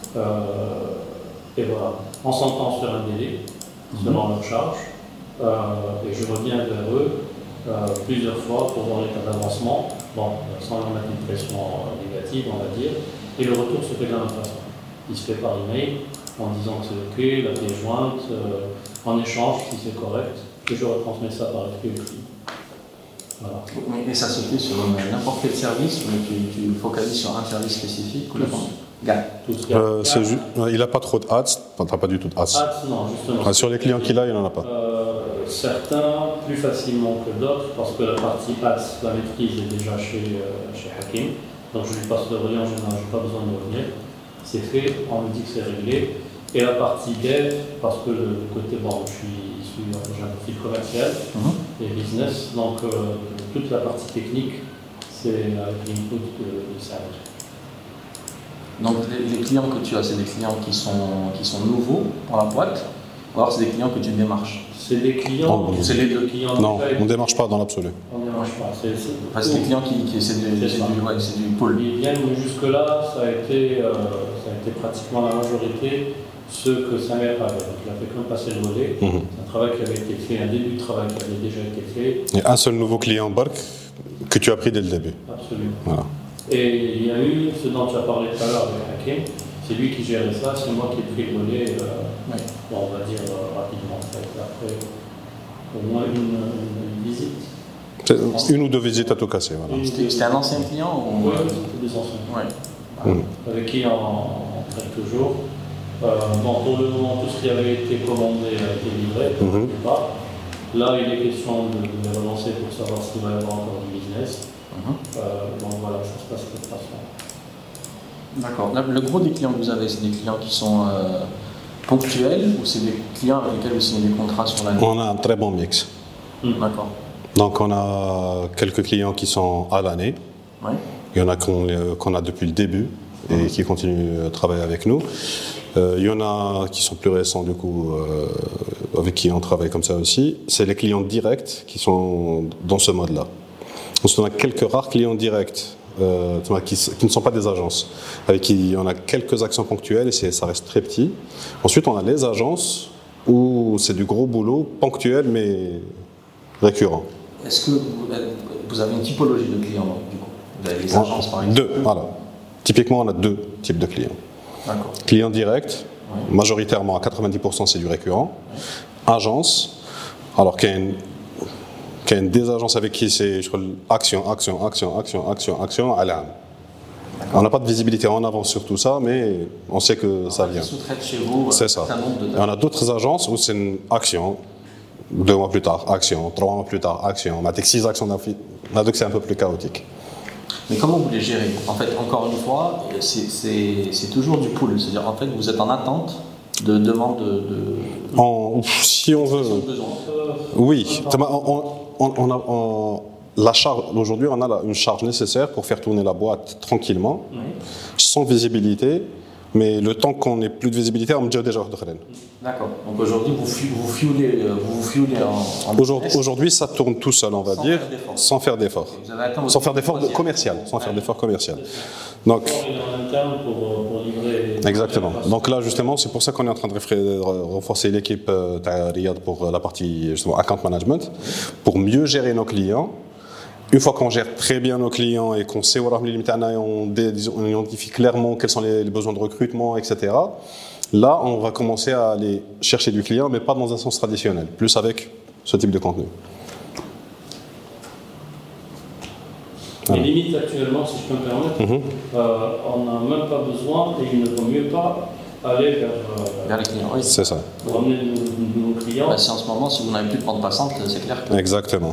Et voilà, on s'entend sur un délai, selon leur charge, et je reviens vers eux plusieurs fois pour voir l'état d'avancement, sans leur mettre une pression négative, on va dire, et le retour se fait de la même façon. Il se fait par email, en disant que c'est OK, la pièce jointe, en échange si c'est correct, et je retransmets ça par écrit. Voilà. Et ça se fait sur n'importe quel service, mais tu focalises sur un service spécifique ou il n'a pas trop de ads, enfin, tu n'as pas du tout de ads. Ads, non, justement. Sur les clients qu'il a, il n'en a pas. certains plus facilement que d'autres, parce que la partie passe, la maîtrise est déjà chez Hakim. Donc je lui passe le relais, en général, je n'ai pas besoin de revenir. C'est fait, on me dit que c'est réglé. Et la partie dev, parce que le côté, bon, j'ai un profil commercial et business, donc toute la partie technique, c'est avec l'input de Serge. Donc les clients que tu as, c'est des clients qui sont nouveaux pour la boîte, ou alors c'est des clients que tu démarches? C'est des clients, c'est les deux clients. Non, on ne démarche pas dans l'absolu. On ne démarche pas. C'est des clients c'est du pôle. Ils viennent, mais jusque-là, ça a été pratiquement la majorité ceux que Samer avait. Donc il a fait comme passer le relais. C'est un travail qui avait été fait, un début de travail qui avait déjà été fait. Il y a un seul nouveau client Bark que tu as pris dès le début. Absolument. Voilà. Et il y a eu ce dont tu as parlé tout à l'heure avec Hakim, c'est lui qui gérait ça, c'est moi qui ai pris le relais, bon, on va dire rapidement, ça a été après au moins une visite. Une ou deux visites à tout casser. Voilà. C'était un ancien client ou... Oui, c'était des anciens. Avec qui en quelques jours. Bon, pour le moment, tout ce qui avait été commandé a été livré, pas. Là, il est question de les relancer pour savoir s'il va y avoir encore du business. Donc voilà, ça se passe de cette façon. D'accord. Le gros des clients que vous avez, c'est des clients qui sont ponctuels ou c'est des clients avec lesquels vous signez des contrats sur l'année? On a un très bon mix. D'accord. Donc on a quelques clients qui sont à l'année. Ouais. Il y en a qu'on a depuis le début et qui continuent à travailler avec nous. Il y en a qui sont plus récents du coup, avec qui on travaille comme ça aussi. C'est les clients directs qui sont dans ce mode-là. Ensuite, on a quelques rares clients directs qui ne sont pas des agences, avec qui on a quelques actions ponctuelles et ça reste très petit. Ensuite, on a les agences où c'est du gros boulot ponctuel mais récurrent. Est-ce que vous avez une typologie de clients du coup? Vous avez les agences par exemple? Deux, voilà. Typiquement, on a deux types de clients. D'accord. Clients directs, majoritairement à 90% c'est du récurrent. Agence, alors qu'il y a des agences avec qui c'est action, à l'âme. On n'a pas de visibilité en avance sur tout ça, mais on sait que ça vient. Sous-traite chez vous, c'est ça. Et on a d'autres agences où c'est une action, 2 mois plus tard, action, 3 mois plus tard, action. On a 6 actions d'affilée. On a donc c'est un peu plus chaotique. Mais comment vous les gérez? En fait, encore une fois, c'est toujours du pool. C'est-à-dire, en fait, vous êtes en attente de demande si on veut. Oui. La charge, aujourd'hui, on a une charge nécessaire pour faire tourner la boîte tranquillement, sans visibilité. Mais le temps qu'on n'ait plus de visibilité, on me dit déjà. D'accord. Donc aujourd'hui, vous fuelez en Aujourd'hui, ça tourne tout seul, on va dire, sans faire d'efforts. Sans faire d'efforts commercial. Donc, pour livrer. Exactement. Donc là, justement, c'est pour ça qu'on est en train de renforcer l'équipe Riyad pour la partie justement account management, pour mieux gérer nos clients. Une fois qu'on gère très bien nos clients et qu'on sait où les limites, on identifie clairement quels sont les besoins de recrutement, etc. Là, on va commencer à aller chercher du client, mais pas dans un sens traditionnel, plus avec ce type de contenu. Les limites actuellement, si je peux me permettre, on n'a même pas besoin et il ne vaut mieux pas aller vers les clients. Oui. C'est ça. Pour ramener nos clients. Si en ce moment, si vous n'avez plus de bande passante, c'est clair que... Exactement.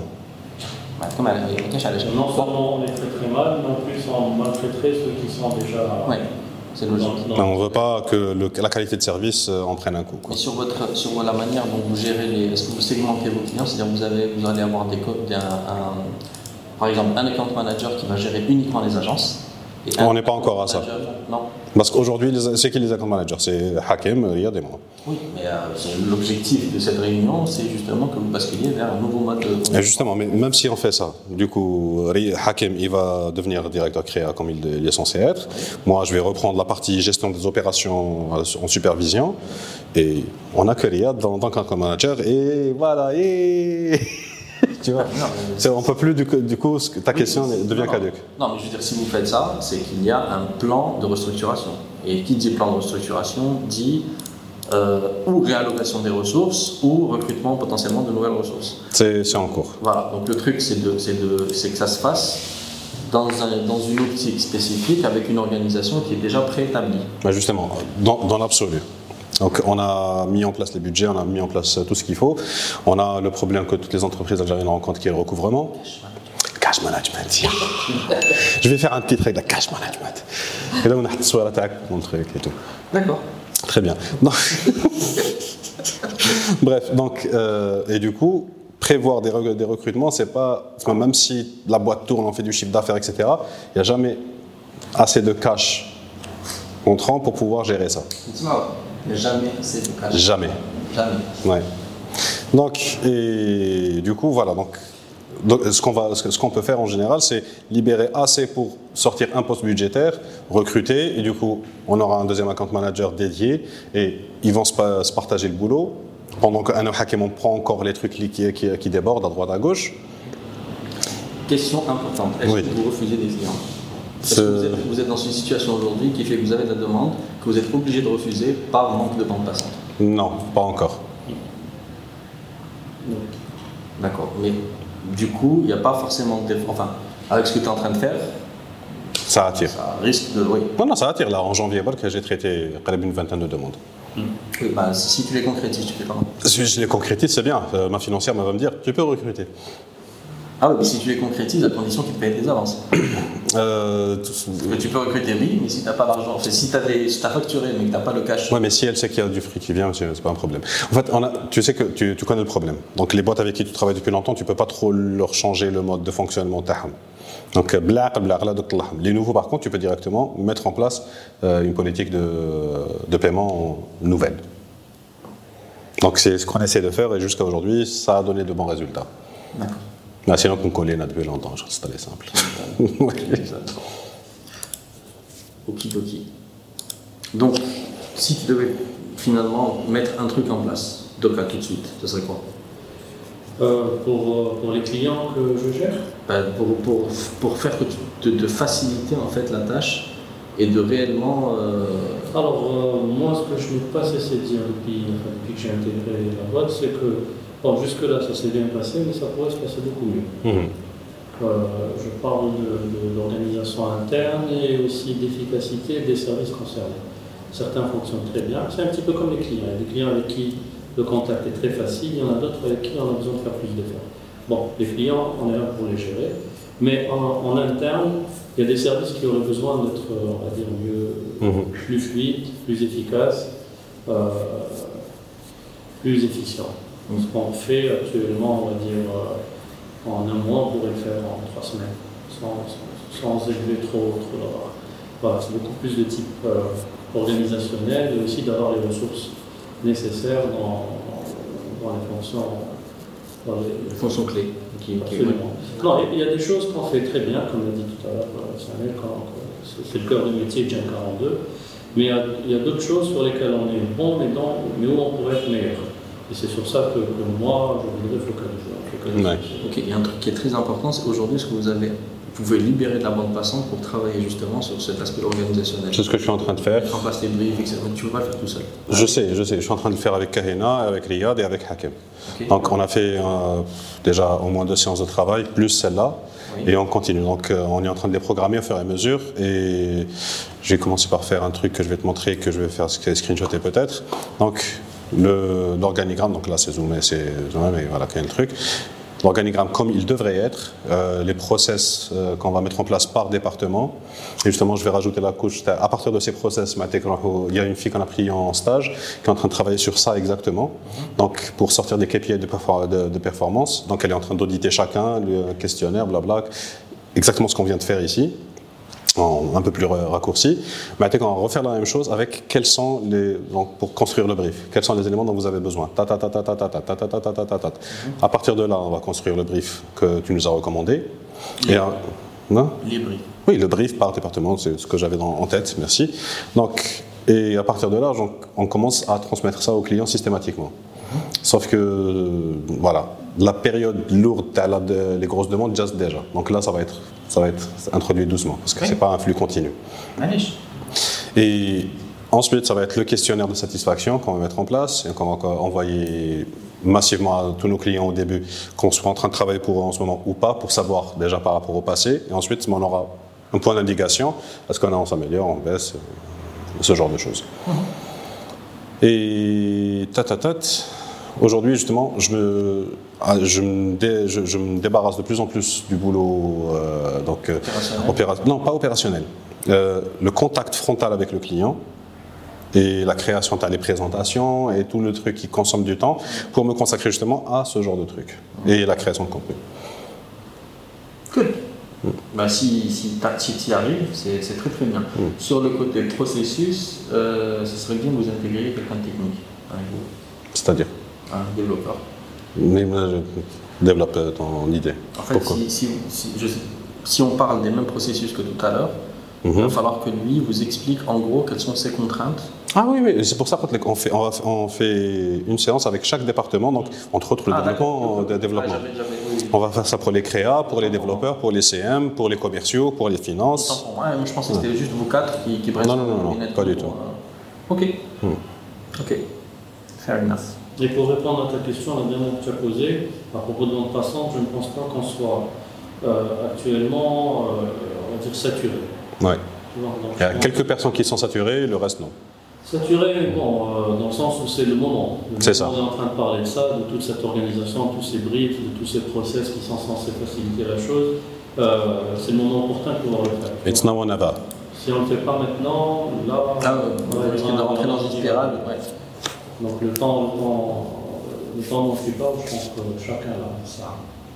Non seulement on les traiterait mal, mais en plus on maltraiterait ceux qui sont déjà... Oui, c'est logique. On ne veut pas que la qualité de service en prenne un coup. Et sur la manière dont vous gérez est-ce que vous segmentez vos clients? C'est-à-dire vous allez avoir par exemple un account manager qui va gérer uniquement les agences. On n'est pas encore à ça. Non. Parce qu'aujourd'hui, c'est qui les account managers? C'est Hakim, Riyad et moi. Oui, mais l'objectif de cette réunion, c'est justement que vous basculiez vers un nouveau mode de... Et justement, mais même si on fait ça, du coup, Hakim, il va devenir directeur créa comme il est censé être. Moi, je vais reprendre la partie gestion des opérations en supervision. Et on a que Riyad dans account manager. Et voilà, tu vois, on ne peut plus, du coup, ta question devient caduque. Non, mais je veux dire, si vous faites ça, c'est qu'il y a un plan de restructuration. Et qui dit plan de restructuration dit ou réallocation des ressources ou recrutement potentiellement de nouvelles ressources. C'est en cours. Voilà, donc le truc, c'est que ça se fasse dans une optique spécifique avec une organisation qui est déjà préétablie. Bah justement, dans l'absolu. Donc on a mis en place les budgets, on a mis en place tout ce qu'il faut. On a le problème que toutes les entreprises algériennes rencontrent qui est le recouvrement. Cash management. Je vais faire un petit truc de cash management. Et là on a soit l'attaque mon truc et tout. D'accord. Très bien. Bref, donc et du coup, prévoir des recrutements, c'est pas même si la boîte tourne, on fait du chiffre d'affaires, etc. Il n'y a jamais assez de cash entrant pour pouvoir gérer ça. Il n'y a jamais assez de cash. Jamais. Jamais. Ouais. Donc, et du coup, voilà. Donc ce qu'on peut faire en général, c'est libérer assez pour sortir un poste budgétaire, recruter, et du coup, on aura un deuxième account manager dédié, et ils vont se partager le boulot, pendant qu'un hakim prend encore les trucs qui débordent à droite à gauche. Question importante, est-ce que vous refusez des clients ? Est-ce que vous êtes dans une situation aujourd'hui qui fait que vous avez de la demande, que vous êtes obligé de refuser par manque de bande passante ? Non, pas encore. D'accord, mais du coup, il n'y a pas forcément de... Enfin, avec ce que tu es en train de faire, ça attire. Ça risque de... Oui. Non, ça attire. Là, en janvier, j'ai traité une vingtaine de demandes. Oui, bah, si tu les concrétises, tu fais comment ? Si je les concrétise, c'est bien. Ma financière va me dire, tu peux recruter. Ah oui, mais si tu les concrétises, à condition qu'ils te payent des avances. Tu peux recruter, oui, mais si tu n'as pas l'argent, si tu as facturé mais que tu n'as pas le cash... Oui, mais si elle sait qu'il y a du fric qui vient, c'est pas un problème. En fait, tu sais que tu connais le problème. Donc les boîtes avec qui tu travailles depuis longtemps, tu ne peux pas trop leur changer le mode de fonctionnement. Donc les nouveaux, par contre, tu peux directement mettre en place une politique de paiement nouvelle. Donc c'est ce qu'on essaie de faire et jusqu'à aujourd'hui, ça a donné de bons résultats. D'accord. Mais sinon, qu'on collait depuis longtemps, c'est très simple. Okidoki. Donc, si tu devais finalement mettre un truc en place, Doka tout de suite, ce serait quoi ? Pour les clients que je gère, pour faire de faciliter en fait la tâche et de réellement... Alors, moi, ce que je n'ai pas cessé de dire depuis que j'ai intégré la boîte, c'est que bon, jusque-là, ça s'est bien passé, mais ça pourrait se passer beaucoup mieux. Je parle de l'organisation interne et aussi d'efficacité des services concernés. Certains fonctionnent très bien. C'est un petit peu comme les clients. Il y a des clients avec qui le contact est très facile, il y en a d'autres avec qui on a besoin de faire plus d'efforts. Bon, les clients, on est là pour les gérer, mais en interne, il y a des services qui auraient besoin d'être, on va dire, mieux, plus fluides, plus efficaces, plus efficients. Ce qu'on fait actuellement, on va dire, en un mois, on pourrait le faire en 3 semaines, sans élever trop la barre. Voilà, c'est beaucoup plus de type organisationnel et aussi d'avoir les ressources nécessaires dans les fonctions. Les fonctions clés. Absolument. Non, il y a des choses qu'on fait très bien, comme l'a dit tout à l'heure Samuel, c'est le cœur du métier de Gen 42, mais il y a d'autres choses sur lesquelles on est bon, mais où on pourrait être meilleur. Et c'est sur ça que moi, je voudrais focaliser. Ok, il y a un truc qui est très important, c'est aujourd'hui ce que vous pouvez libérer de la bande passante pour travailler justement sur cet aspect organisationnel. C'est ce que je suis en train de faire. Mettre en place les briefs, etc. Tu ne peux pas le faire tout seul. Je sais. Je suis en train de le faire avec Kahina, avec Riyad et avec Hakim. Okay. Donc on a fait déjà au moins 2 séances de travail, plus celle-là, et on continue. Donc on est en train de les programmer au fur et à mesure. Et j'ai commencé par faire un truc que je vais te montrer, que je vais faire screenshotter peut-être. Donc l'organigramme, donc là c'est zoomé, mais voilà, quel est le truc. L'organigramme comme il devrait être, les process qu'on va mettre en place par département. Et justement, je vais rajouter la couche. À partir de ces process, il y a une fille qu'on a pris en stage qui est en train de travailler sur ça exactement. Donc, pour sortir des KPI de performance. Donc, elle est en train d'auditer chacun, le questionnaire, blabla. Exactement ce qu'on vient de faire ici, un peu plus raccourci. Mais on va refaire la même chose avec donc pour construire le brief. Quels sont les éléments dont vous avez besoin. À partir de là, on va construire le brief que tu nous as recommandé. Les briefs. Oui, le brief par département, c'est ce que j'avais en tête, merci. Donc, et à partir de là, on commence à transmettre ça aux clients systématiquement. Sauf que, voilà, la période lourde, les grosses demandes, déjà. Donc là, ça va être introduit doucement, parce que c'est pas un flux continu. Et ensuite, ça va être le questionnaire de satisfaction qu'on va mettre en place et qu'on va envoyer massivement à tous nos clients au début, qu'on soit en train de travailler pour eux en ce moment ou pas, pour savoir déjà par rapport au passé. Et ensuite, on aura un point d'indication, est-ce qu'on s'améliore, on baisse, ce genre de choses. Et aujourd'hui, justement, je me débarrasse de plus en plus du boulot non, pas opérationnel. Le contact frontal avec le client et la création, les présentations et tout le truc qui consomme du temps pour me consacrer justement à ce genre de truc et la création de contenu. Cool. Bah, si tu y arrives, c'est très très bien. Sur le côté processus, ce serait bien que vous intégriez quelqu'un de technique avec vous. C'est-à-dire Un développeur. Mais moi, je développe ton idée. En fait, Pourquoi si on parle des mêmes processus que tout à l'heure, il va falloir que lui vous explique en gros quelles sont ses contraintes. Ah oui, c'est pour ça qu'on fait une séance avec chaque département, donc entre autres le développement. On va faire ça pour les créas, pour les développeurs, pour les CM, pour les commerciaux, pour les finances. Je pense que c'était juste vous quatre qui brainstorment. Non, pas du tout. Ok. Fair enough. Et pour répondre à ta question, la dernière que tu as posée, à propos de bande passante, je ne pense pas qu'on soit actuellement, on va dire, saturé. Ouais. Il y a quelques personnes qui sont saturées, le reste non. Saturé, dans le sens où c'est le moment. C'est ça. On est en train de parler de ça, de toute cette organisation, tous ces briefs, de tous ces process qui sont censés faciliter la chose. C'est le moment opportun de pouvoir le faire. It's now or never. Si on ne le fait pas maintenant, là, on risque de rentrer dans une spirale. Ouais. Donc le temps n'en suit pas, je pense que chacun a ça.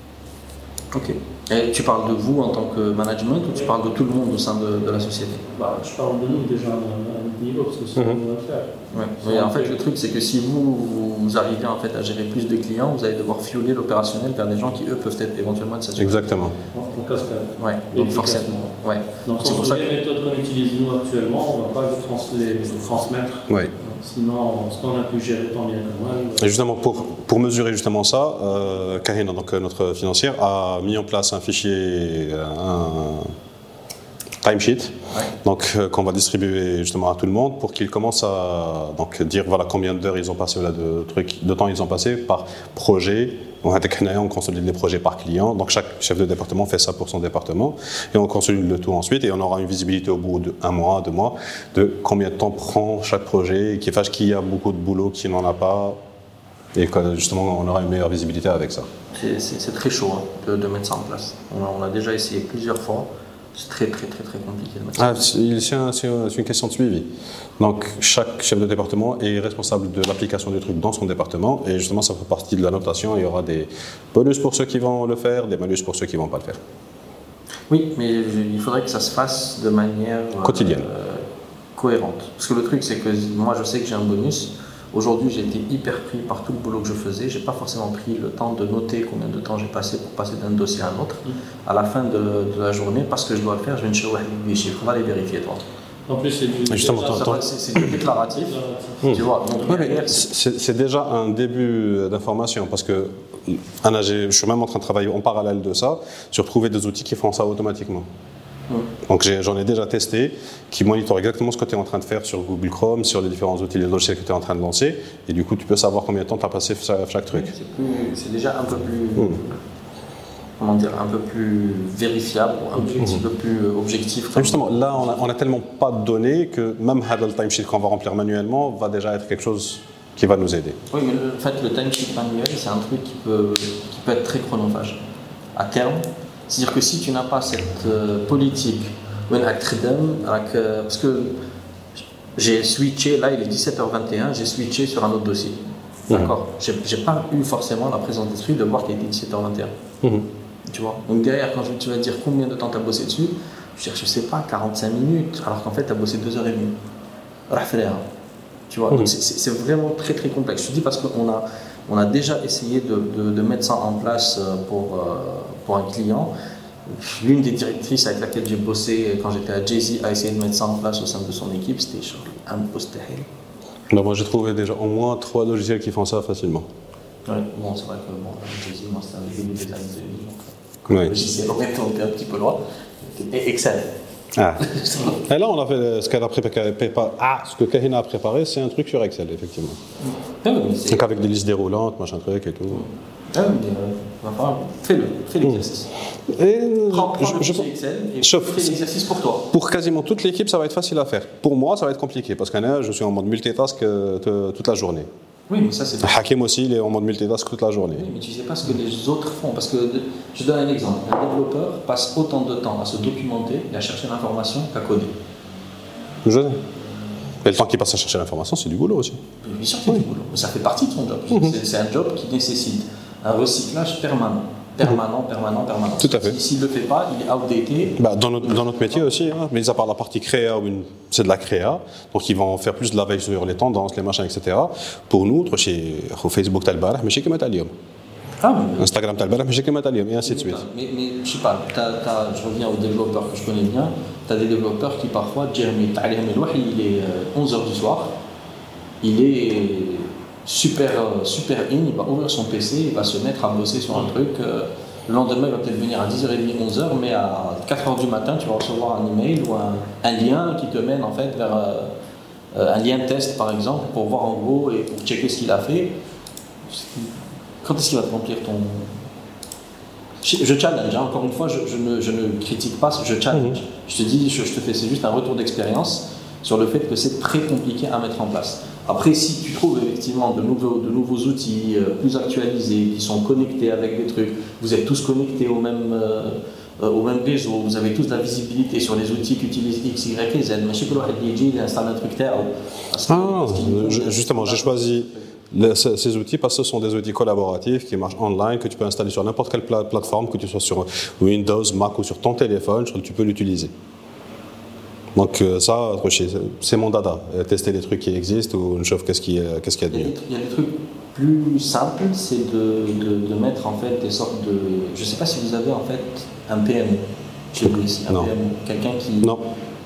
Ok. Et tu parles de vous en tant que management ou tu parles de tout le monde au sein de la société? Je parle de nous déjà à un niveau, parce que c'est ce qu'on va faire. Ouais. En fait, le truc, c'est que si vous arrivez en fait, à gérer plus de clients, vous allez devoir fioler l'opérationnel vers des gens qui, eux, peuvent être éventuellement de saturés. Exactement. En cascade. Ouais, donc forcément. Ouais. Donc, c'est pour ça que les méthodes qu'on utilise nous actuellement, on ne va pas les transmettre. Ouais. Sinon, ce qu'on a pu gérer tant bien que mal. Et justement, pour mesurer justement ça, Karina, donc notre financière, a mis en place un fichier, un timesheet, donc qu'on va distribuer justement à tout le monde pour qu'ils commencent à dire voilà combien d'heures ils ont passé, de temps ils ont passé par projet. On consolide les projets par client, donc chaque chef de département fait ça pour son département et on consolide le tout ensuite et on aura une visibilité au bout d'un mois, 2 mois de combien de temps prend chaque projet, qui a beaucoup de boulot, qui n'en a pas, et justement on aura une meilleure visibilité avec ça. C'est très chaud de mettre ça en place. On a déjà essayé plusieurs fois. C'est très compliqué de mettre ça. C'est une question de suivi. Donc chaque chef de département est responsable de l'application du truc dans son département et justement ça fait partie de la notation. Il y aura des bonus pour ceux qui vont le faire, des malus pour ceux qui ne vont pas le faire. Oui, mais il faudrait que ça se fasse de manière quotidienne, cohérente. Parce que le truc c'est que moi je sais que j'ai un bonus. Aujourd'hui, j'ai été hyper pris par tout le boulot que je faisais. Je n'ai pas forcément pris le temps de noter combien de temps j'ai passé pour passer d'un dossier à un autre. À la fin de la journée, parce que je dois le faire, je vais me chercher les chiffres. On va les vérifier, toi. En plus, c'est du déclaratif. Tu vois, c'est déjà un début d'information parce que je suis même en train de travailler en parallèle de ça sur trouver des outils qui font ça automatiquement. Donc j'en ai déjà testé, qui monitorent exactement ce que tu es en train de faire sur Google Chrome, sur les différents outils, les logiciels que tu es en train de lancer, et du coup tu peux savoir combien de temps tu as passé chaque truc. C'est déjà un peu plus, comment dire, un peu plus vérifiable, un petit peu plus objectif. Justement, là on a tellement pas de données que même le timesheet qu'on va remplir manuellement va déjà être quelque chose qui va nous aider. Oui, mais en fait le timesheet manuel c'est un truc qui peut être très chronophage. À terme, c'est-à-dire que si tu n'as pas cette politique, parce que j'ai switché, là il est 17h21, j'ai switché sur un autre dossier. D'accord. J'ai pas eu forcément la présence d'esprit de voir qu'il était 17h21. Tu vois. Donc derrière, quand tu vas dire combien de temps tu as bossé dessus, je sais pas, 45 minutes, alors qu'en fait tu as bossé 2h30. Tu vois. Donc c'est vraiment très complexe. Je te dis parce qu'on a déjà essayé de mettre ça en place pour un client. L'une des directrices avec laquelle j'ai bossé quand j'étais à Jay-Z a essayé de mettre ça en place au sein de son équipe, c'était impossible. Moi j'ai trouvé déjà au moins 3 logiciels qui font ça facilement. Ouais, bon, c'est vrai que Jay-Z, moi c'était un début des années 2000. Oui. Le logiciel, on était un petit peu loin. Et Excel. Et là, on a fait ce que Karina a préparé, c'est un truc sur Excel, effectivement. Donc avec des listes déroulantes, machin truc et tout. Ah oui, mais fais l'exercice. Prends le fichier Excel et fais l'exercice pour toi. Pour quasiment toute l'équipe, ça va être facile à faire. Pour moi, ça va être compliqué parce que je suis en mode multitask toute la journée. Oui, mais ça c'est... Hakim aussi, il est en mode multitask toute la journée. Oui, mais tu ne sais pas ce que les autres font. Parce que, je donne un exemple. Un développeur passe autant de temps à se documenter et à chercher l'information qu'à coder. Je sais. Et le temps qu'il passe à chercher l'information, c'est du boulot aussi. Bien sûr que c'est du boulot. Mais ça fait partie de son job. C'est un job qui nécessite un recyclage permanent. Permanent. Tout à fait. S'il ne le fait pas, il est outdated. Dans notre métier aussi, hein, mais à part la partie créa, c'est de la créa, donc ils vont faire plus de la veille sur les tendances, les machins, etc. Pour nous, chez Facebook, mais chez Kematalium. Instagram, mais chez Kematalium, et ainsi de suite. Mais je sais pas, je reviens aux développeurs que je connais bien, tu as des développeurs qui parfois, Jeremy Ta'alim El-Wahi, il est 11h du soir, il est super in, il va ouvrir son PC, il va se mettre à bosser sur un truc. Le lendemain, il va peut-être venir à 10h30, 11h, mais à 4h du matin, tu vas recevoir un email ou un lien qui te mène en fait vers un lien test par exemple, pour voir en gros et pour checker ce qu'il a fait. Quand est-ce qu'il va te remplir ton... Je challenge, hein, encore une fois, je ne critique pas, je challenge. Je te dis, je te fais, c'est juste un retour d'expérience sur le fait que c'est très compliqué à mettre en place. Après, si tu trouves effectivement de nouveaux outils plus actualisés, qui sont connectés avec des trucs, vous êtes tous connectés au même réseau, vous avez tous de la visibilité sur les outils qu'utilisent X, Y et Z, mais je sais que l'autre il installe un truc terre. Justement, j'ai choisi ces outils parce que ce sont des outils collaboratifs qui marchent online, que tu peux installer sur n'importe quelle plateforme, que tu sois sur Windows, Mac ou sur ton téléphone, tu peux l'utiliser. Donc ça, c'est mon dada, tester les trucs qui existent ou une chose qu'est-ce qu'il y a de mieux. Il y a des trucs plus simples, c'est de mettre en fait des sortes de... Je ne sais pas si vous avez en fait un PMO chez vous ici, un PMO, quelqu'un qui... Non.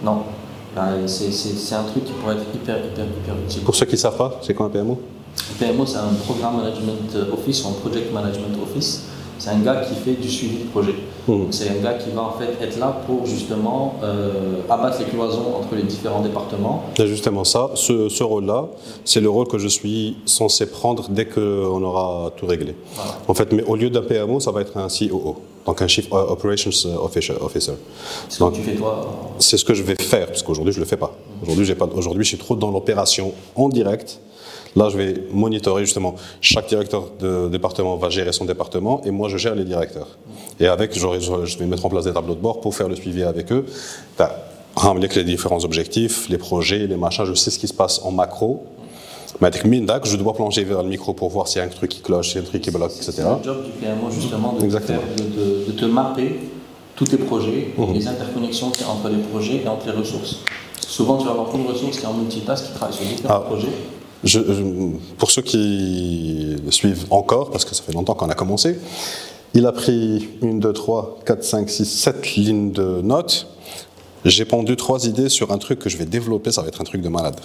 C'est un truc qui pourrait être hyper utile. Pour ceux qui ne savent pas, c'est quoi un PMO? Un PMO, c'est un Programme Management Office ou un Project Management Office. C'est un gars qui fait du suivi de projet. C'est un gars qui va en fait être là pour justement abattre les cloisons entre les différents départements. C'est justement ça, ce rôle-là, c'est le rôle que je suis censé prendre dès qu'on aura tout réglé. Voilà. En fait, mais au lieu d'un PMO, ça va être un COO, donc un Chief Operations Officer. C'est ce que tu fais toi C'est ce que je vais faire, parce qu'aujourd'hui je ne le fais pas. Aujourd'hui, je suis trop dans l'opération en direct. Là, je vais monitorer justement. Chaque directeur de département va gérer son département et moi, je gère les directeurs. Et avec, je vais mettre en place des tableaux de bord pour faire le suivi avec eux. Avec les différents objectifs, les projets, les machins, je sais ce qui se passe en macro. Mais avec Mindac, je dois plonger vers le micro pour voir s'il y a un truc qui cloche, s'il y a un truc qui bloque, etc. C'est le job du PMO justement de te mapper tous tes projets, les interconnexions qu'il y a entre les projets et entre les ressources. Souvent, tu vas avoir une ressource qui est en multitask, qui travaille sur différents projets. Pour ceux qui suivent encore, parce que ça fait longtemps qu'on a commencé, il a pris 1, 2, 3, 4, 5, 6, 7 lignes de notes. J'ai pondu 3 idées sur un truc que je vais développer, ça va être un truc de malade.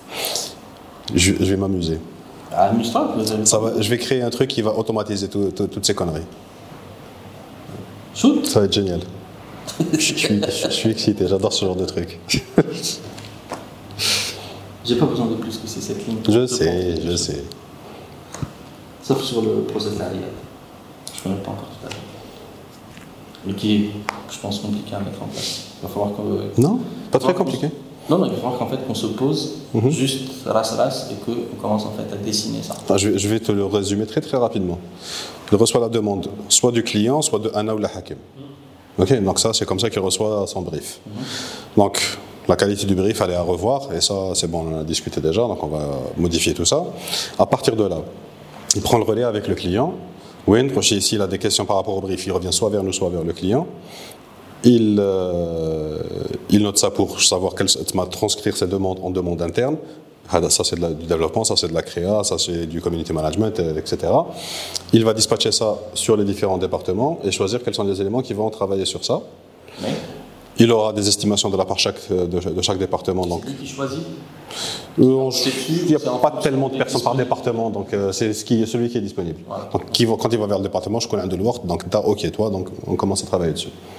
Je vais m'amuser. Amuse-toi. Je vais créer un truc qui va automatiser toutes ces conneries. Shoot. Ça va être génial. je suis excité, j'adore ce genre de truc. J'ai pas besoin de plus que ces 7 lignes. Je sais. Sauf sur le process d'arrière. Je connais pas encore tout à l'heure. Mais qui est, je pense, compliqué à mettre en place. Il va falloir qu'on... Non, pas très compliqué. Non, il va falloir qu'en fait qu'on se pose juste race et qu'on commence en fait à dessiner ça. Je vais te le résumer très rapidement. Il reçoit la demande soit du client, soit de Anna ou la Hakim. Ok, donc ça c'est comme ça qu'il reçoit son brief. Donc la qualité du brief, elle est à revoir, et ça, c'est bon, on en a discuté déjà, donc on va modifier tout ça. À partir de là, il prend le relais avec le client. S'il a des questions par rapport au brief, il revient soit vers nous, soit vers le client. Il note ça pour savoir transcrire ses demandes en demande interne. Ça, c'est du développement, ça, c'est de la créa, ça, c'est du community management, etc. Il va dispatcher ça sur les différents départements et choisir quels sont les éléments qui vont travailler sur ça. Oui. Il aura des estimations de la part de chaque département. C'est lui qui choisit. Il n'y a pas tellement de personnes par département, donc c'est celui qui est disponible. Voilà. Donc quand il va vers le département, je connais un de l'Ouest, donc OK, toi, donc on commence à travailler dessus.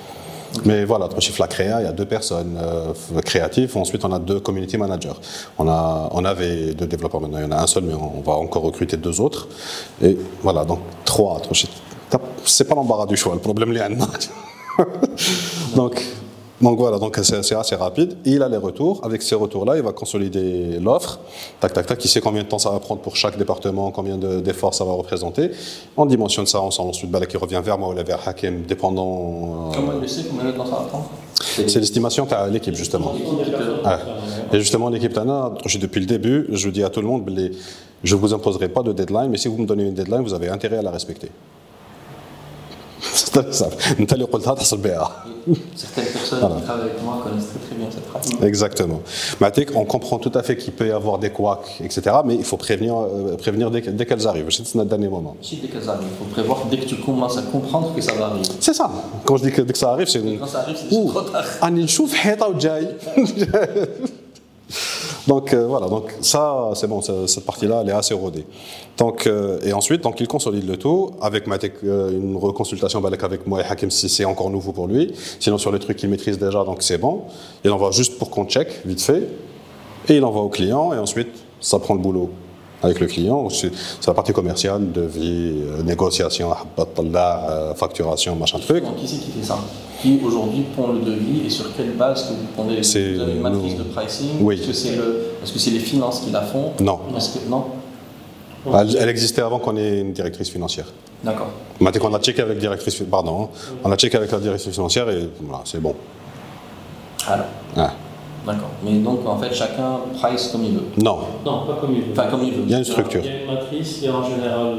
Mais voilà, dans le chiffre la créa, il y a 2 personnes créatives. Ensuite, on a 2 community managers. On avait 2 développeurs maintenant. Il y en a un seul, mais on va encore recruter 2 autres. Et voilà, donc 3. C'est pas l'embarras du choix. Le problème, il est donc voilà, donc c'est assez rapide. Et il a les retours. Avec ces retours-là, il va consolider l'offre. Tac, tac, tac. Il sait combien de temps ça va prendre pour chaque département, combien d'efforts ça va représenter. On dimensionne ça ensemble. Ensuite, il revient vers moi ou vers Hakim, dépendant. Comment il le sait combien de temps ça va prendre? C'est l'estimation de l'équipe, justement. Et justement, l'équipe Tana, depuis le début, je dis à tout le monde, je ne vous imposerai pas de deadline, mais si vous me donnez une deadline, vous avez intérêt à la respecter. C'est très simple. Certaines personnes qui travaillent avec moi connaissent très bien cette phrase. Exactement. On comprend tout à fait qu'il peut y avoir des couacs, etc. Mais il faut prévenir dès qu'elles arrivent. C'est le dernier moment. Si, dès qu'elles arrivent. Il faut prévoir dès que tu commences à comprendre que ça va arriver. C'est ça. Quand je dis que dès que ça arrive, c'est... Quand ça arrive, c'est trop tard. Donc voilà, donc ça c'est bon, cette partie-là elle est assez rodée. Et ensuite il consolide le tout avec une reconsultation avec moi et Hakim si c'est encore nouveau pour lui. Sinon sur les trucs qu'il maîtrise déjà, donc c'est bon. Il envoie juste pour qu'on check vite fait et il envoie au client et ensuite ça prend le boulot avec le client. C'est la partie commerciale, devis, négociation, facturation, machin truc. Donc qui c'est qui fait ça? Qui aujourd'hui pond le devis et sur quelle base que vous pondez? Vous avez une matrice de pricing? Oui. Est-ce que c'est les finances qui la font? Non. Non. Elle existait avant qu'on ait une directrice financière. D'accord. Maintenant qu'on a checké avec on a checké avec la directrice financière et voilà, c'est bon. Alors. Ah. D'accord. Mais donc en fait chacun price comme il veut. Non, pas comme il veut. Enfin comme il veut. Il y a une structure. Il y a une matrice, il y a en général,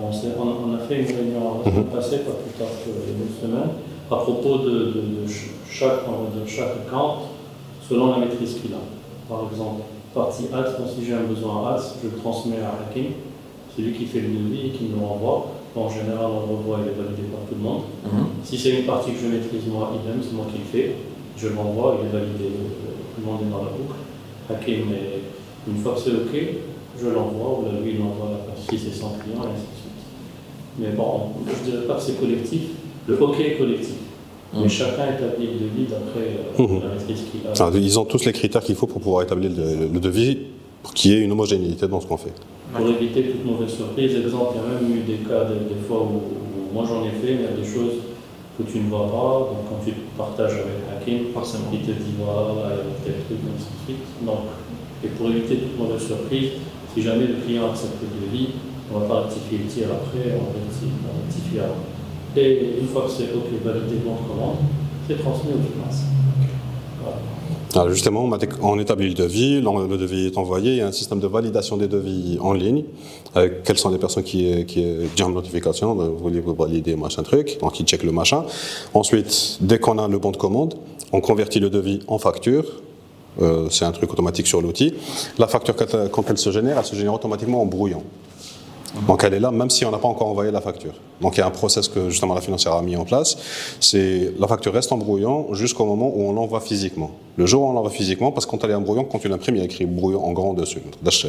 on a fait une réunion la semaine passée, pas plus tard qu'une semaine, à propos de chaque account, selon la maîtrise qu'il a. Par exemple, partie ads, si j'ai un besoin ads, je le transmets à Hakim, c'est lui qui fait le devis et qui me le renvoie. En général, on le revoit, il est validé par tout le monde. Si c'est une partie que je maîtrise moi, idem, c'est moi qui le fais, je l'envoie, il est validé, tout le monde est dans la boucle. Hakim, une fois que c'est OK, je l'envoie, ou lui il l'envoie si c'est son client, et ainsi de suite. Mais bon, je ne dirais pas que c'est collectif, le OK est collectif. Mais chacun établit le devis d'après la maîtrise qu'il a. Ils ont tous les critères qu'il faut pour pouvoir établir le devis pour qu'il y ait une homogénéité dans ce qu'on fait. Pour éviter toute mauvaise surprise, exemple, il y a même eu des cas, des fois où moi j'en ai fait, mais il y a des choses que tu ne vois pas, donc quand tu partages avec Hakim, forcément il te dit voilà, il y a tel truc, et ainsi de suite. Donc, et pour éviter toute mauvaise surprise, si jamais le client accepte le devis, on ne va pas rectifier le tir après, on rectifie avant. Et une fois que c'est OK, validé bon de commande, c'est transmis aux finances. Voilà. Alors justement, on établit le devis, le devis est envoyé, il y a un système de validation des devis en ligne, avec quelles sont les personnes qui ont notification, vous voulez vous valider machin truc, donc ils checkent le machin. Ensuite, dès qu'on a le bon de commande, on convertit le devis en facture, c'est un truc automatique sur l'outil. La facture, quand elle se génère automatiquement en brouillon. Donc elle est là même si on n'a pas encore envoyé la facture. Donc il y a un process que justement la financière a mis en place, c'est la facture reste en brouillon jusqu'au moment où on l'envoie physiquement. Le jour où on l'envoie physiquement, parce que quand elle est en brouillon, quand tu l'imprimes, il y a écrit brouillon en grand dessus.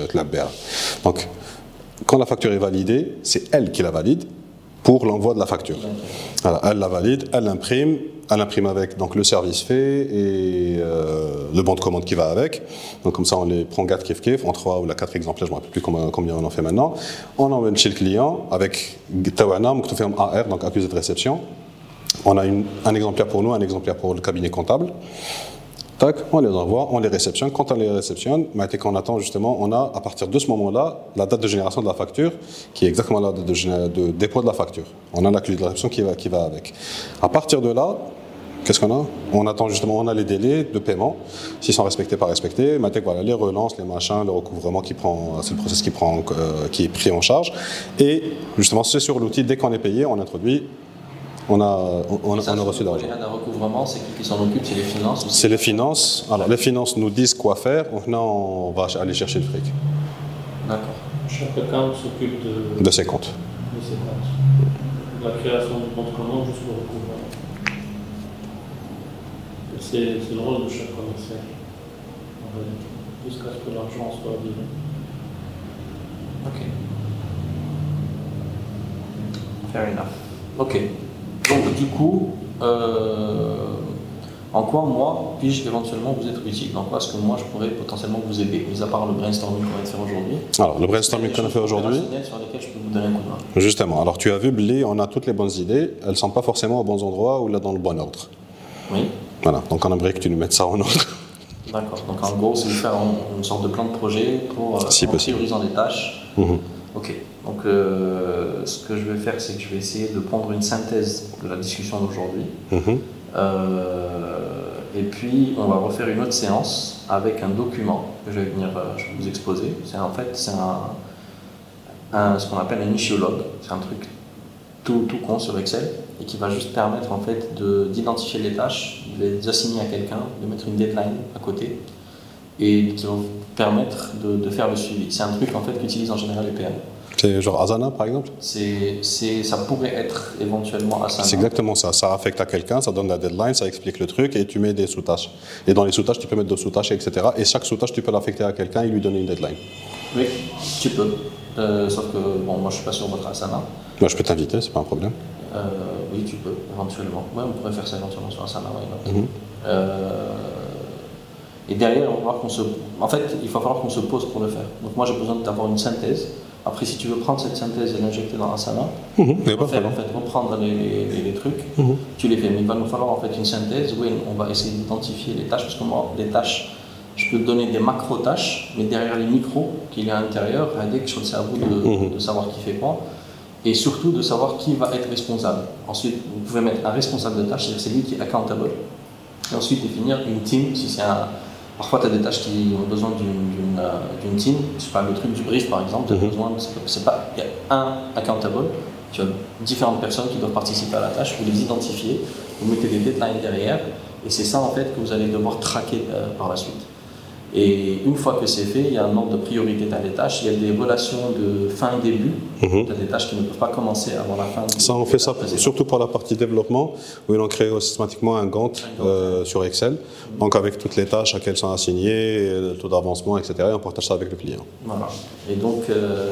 Donc quand la facture est validée, c'est elle qui la valide pour l'envoi de la facture. Alors, elle la valide, elle l'imprime avec donc, le service fait et le bon de commande qui va avec. Donc comme ça, on les prend gâte kiff kiff, en 3 ou 4 exemplaires, je ne me rappelle plus combien on en fait maintenant. On envoie chez le client avec Tawana, AR, donc accusé de réception. On a un exemplaire pour nous, un exemplaire pour le cabinet comptable. Tac, on les envoie, on les réceptionne. Quand on les réceptionne, on attend justement, on a à partir de ce moment-là la date de génération de la facture, qui est exactement la date de dépôt de la facture. On a l'accusé de réception qui va avec. À partir de là, qu'est-ce qu'on a? On attend justement, on a les délais de paiement, s'ils sont respectés, pas respectés. Voilà, les relances, les machins, le recouvrement c'est le process qui est pris en charge. Et justement, c'est sur l'outil, dès qu'on est payé, on introduit. On a reçu l'argent. Un recouvrement, c'est qui s'en occupe? C'est les finances? C'est les finances. Alors, les finances nous disent quoi faire. Donc, là, on va aller chercher le fric. D'accord. Chaque account s'occupe de ses comptes. De ses comptes. La création du compte commande jusqu'au recouvrement. C'est le rôle de chaque commercial. Jusqu'à ce que l'argent soit livré. Ok. Fair enough. Ok. Donc du coup, En quoi, moi, puis-je éventuellement vous être utile? Dans quoi est-ce que moi, je pourrais potentiellement vous aider, mis à part le brainstorming qu'on va faire aujourd'hui? Alors, le brainstorming qu'on a fait aujourd'hui, sur lesquelles je peux vous donner un coup de main. justement, alors tu as vu, Blé, on a toutes les bonnes idées, elles ne sont pas forcément aux bons endroits ou là dans le bon ordre. Oui. Voilà, donc on aimerait que tu nous mettes ça en ordre. D'accord, donc en gros, c'est de faire une sorte de plan de projet pour Si en possible. priorisant des tâches. Ok, donc ce que je vais faire, c'est que je vais essayer de prendre une synthèse de la discussion d'aujourd'hui. Et puis, on va refaire une autre séance avec un document que je vais vous exposer. C'est ce qu'on appelle un issue log. C'est un truc tout con sur Excel et qui va juste permettre en fait d'identifier les tâches, de les assigner à quelqu'un, de mettre une deadline à côté et qui va vous permettre de faire le suivi. C'est un truc en fait qu'utilisent en général les PM. C'est genre Asana par exemple? Ça pourrait être éventuellement Asana. C'est exactement ça. Ça affecte à quelqu'un, ça donne la deadline, ça explique le truc et tu mets des sous-tâches. Et dans les sous-tâches, tu peux mettre d'autres sous-tâches, etc. Et chaque sous-tâche, tu peux l'affecter à quelqu'un et lui donner une deadline. Oui, tu peux. Sauf que bon, moi je suis pas sur votre Asana. Moi, je peux t'inviter, c'est pas un problème. Oui, tu peux, éventuellement. Ouais, on pourrait faire ça éventuellement sur Asana. Et derrière, en fait, il va falloir qu'on se pose pour le faire. Donc moi, j'ai besoin d'avoir une synthèse. Après, si tu veux prendre cette synthèse et l'injecter dans Asana, reprendre les trucs, tu les fais. Mais il va nous falloir en fait une synthèse où on va essayer d'identifier les tâches, parce que moi, les tâches, je peux te donner des macro-tâches, mais derrière les micros qu'il y a à l'intérieur, c'est à vous de savoir qui fait quoi, et surtout de savoir qui va être responsable. Ensuite, vous pouvez mettre un responsable de tâche, c'est-à-dire c'est lui qui est accountable, et ensuite définir une team, si c'est un... Parfois, tu as des tâches qui ont besoin d'une team. Je sais pas, le truc du brief, par exemple, il y a un accountable, tu as différentes personnes qui doivent participer à la tâche, vous les identifiez, vous mettez des deadlines derrière, et c'est ça, en fait, que vous allez devoir traquer par la suite. Et une fois que c'est fait, il y a un ordre de priorité dans les tâches, il y a des relations de fin-début, tu as des tâches qui ne peuvent pas commencer avant la fin. Ça, on fait ça surtout pour la partie développement, où on crée systématiquement un Gantt sur Excel, donc avec toutes les tâches à quelles sont assignées, le taux d'avancement, etc. Et on partage ça avec le client. Voilà. Et donc,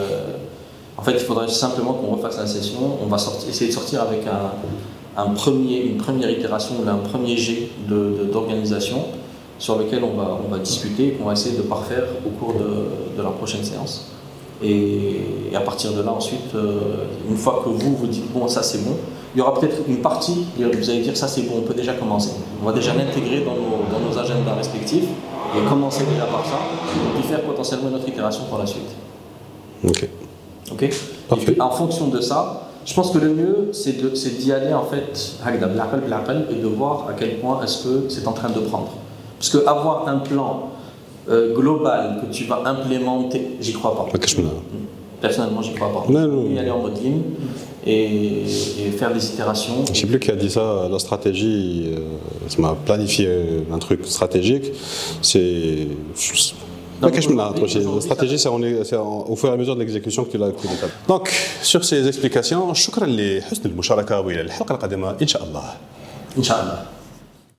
en fait, il faudrait simplement qu'on refasse la session, on va essayer de sortir avec une première itération, ou un premier jet d'organisation, sur lequel on va discuter et qu'on va essayer de parfaire au cours de la prochaine séance. Et à partir de là, ensuite, une fois que vous dites bon, ça c'est bon, il y aura peut-être une partie, vous allez dire ça c'est bon, on peut déjà commencer. On va déjà l'intégrer dans nos agendas respectifs et commencer déjà par ça, et puis faire potentiellement une autre itération pour la suite. Ok. Et puis en fonction de ça, je pense que le mieux c'est d'y aller en fait, et de voir à quel point est-ce que c'est en train de prendre. Parce qu'avoir un plan global que tu vas implémenter, j'y crois pas. Personnellement, j'y crois pas. Y aller en mode lean et faire des itérations. Je ne sais plus qui a dit ça, la stratégie, ça m'a planifié un truc stratégique, c'est... La stratégie, c'est au fur et à mesure de l'exécution que tu l'as pris. Donc, sur ces explications, شكرا لحسن المشاركة وإلى الحلقة القادمة إن شاء الله. إن شاء الله.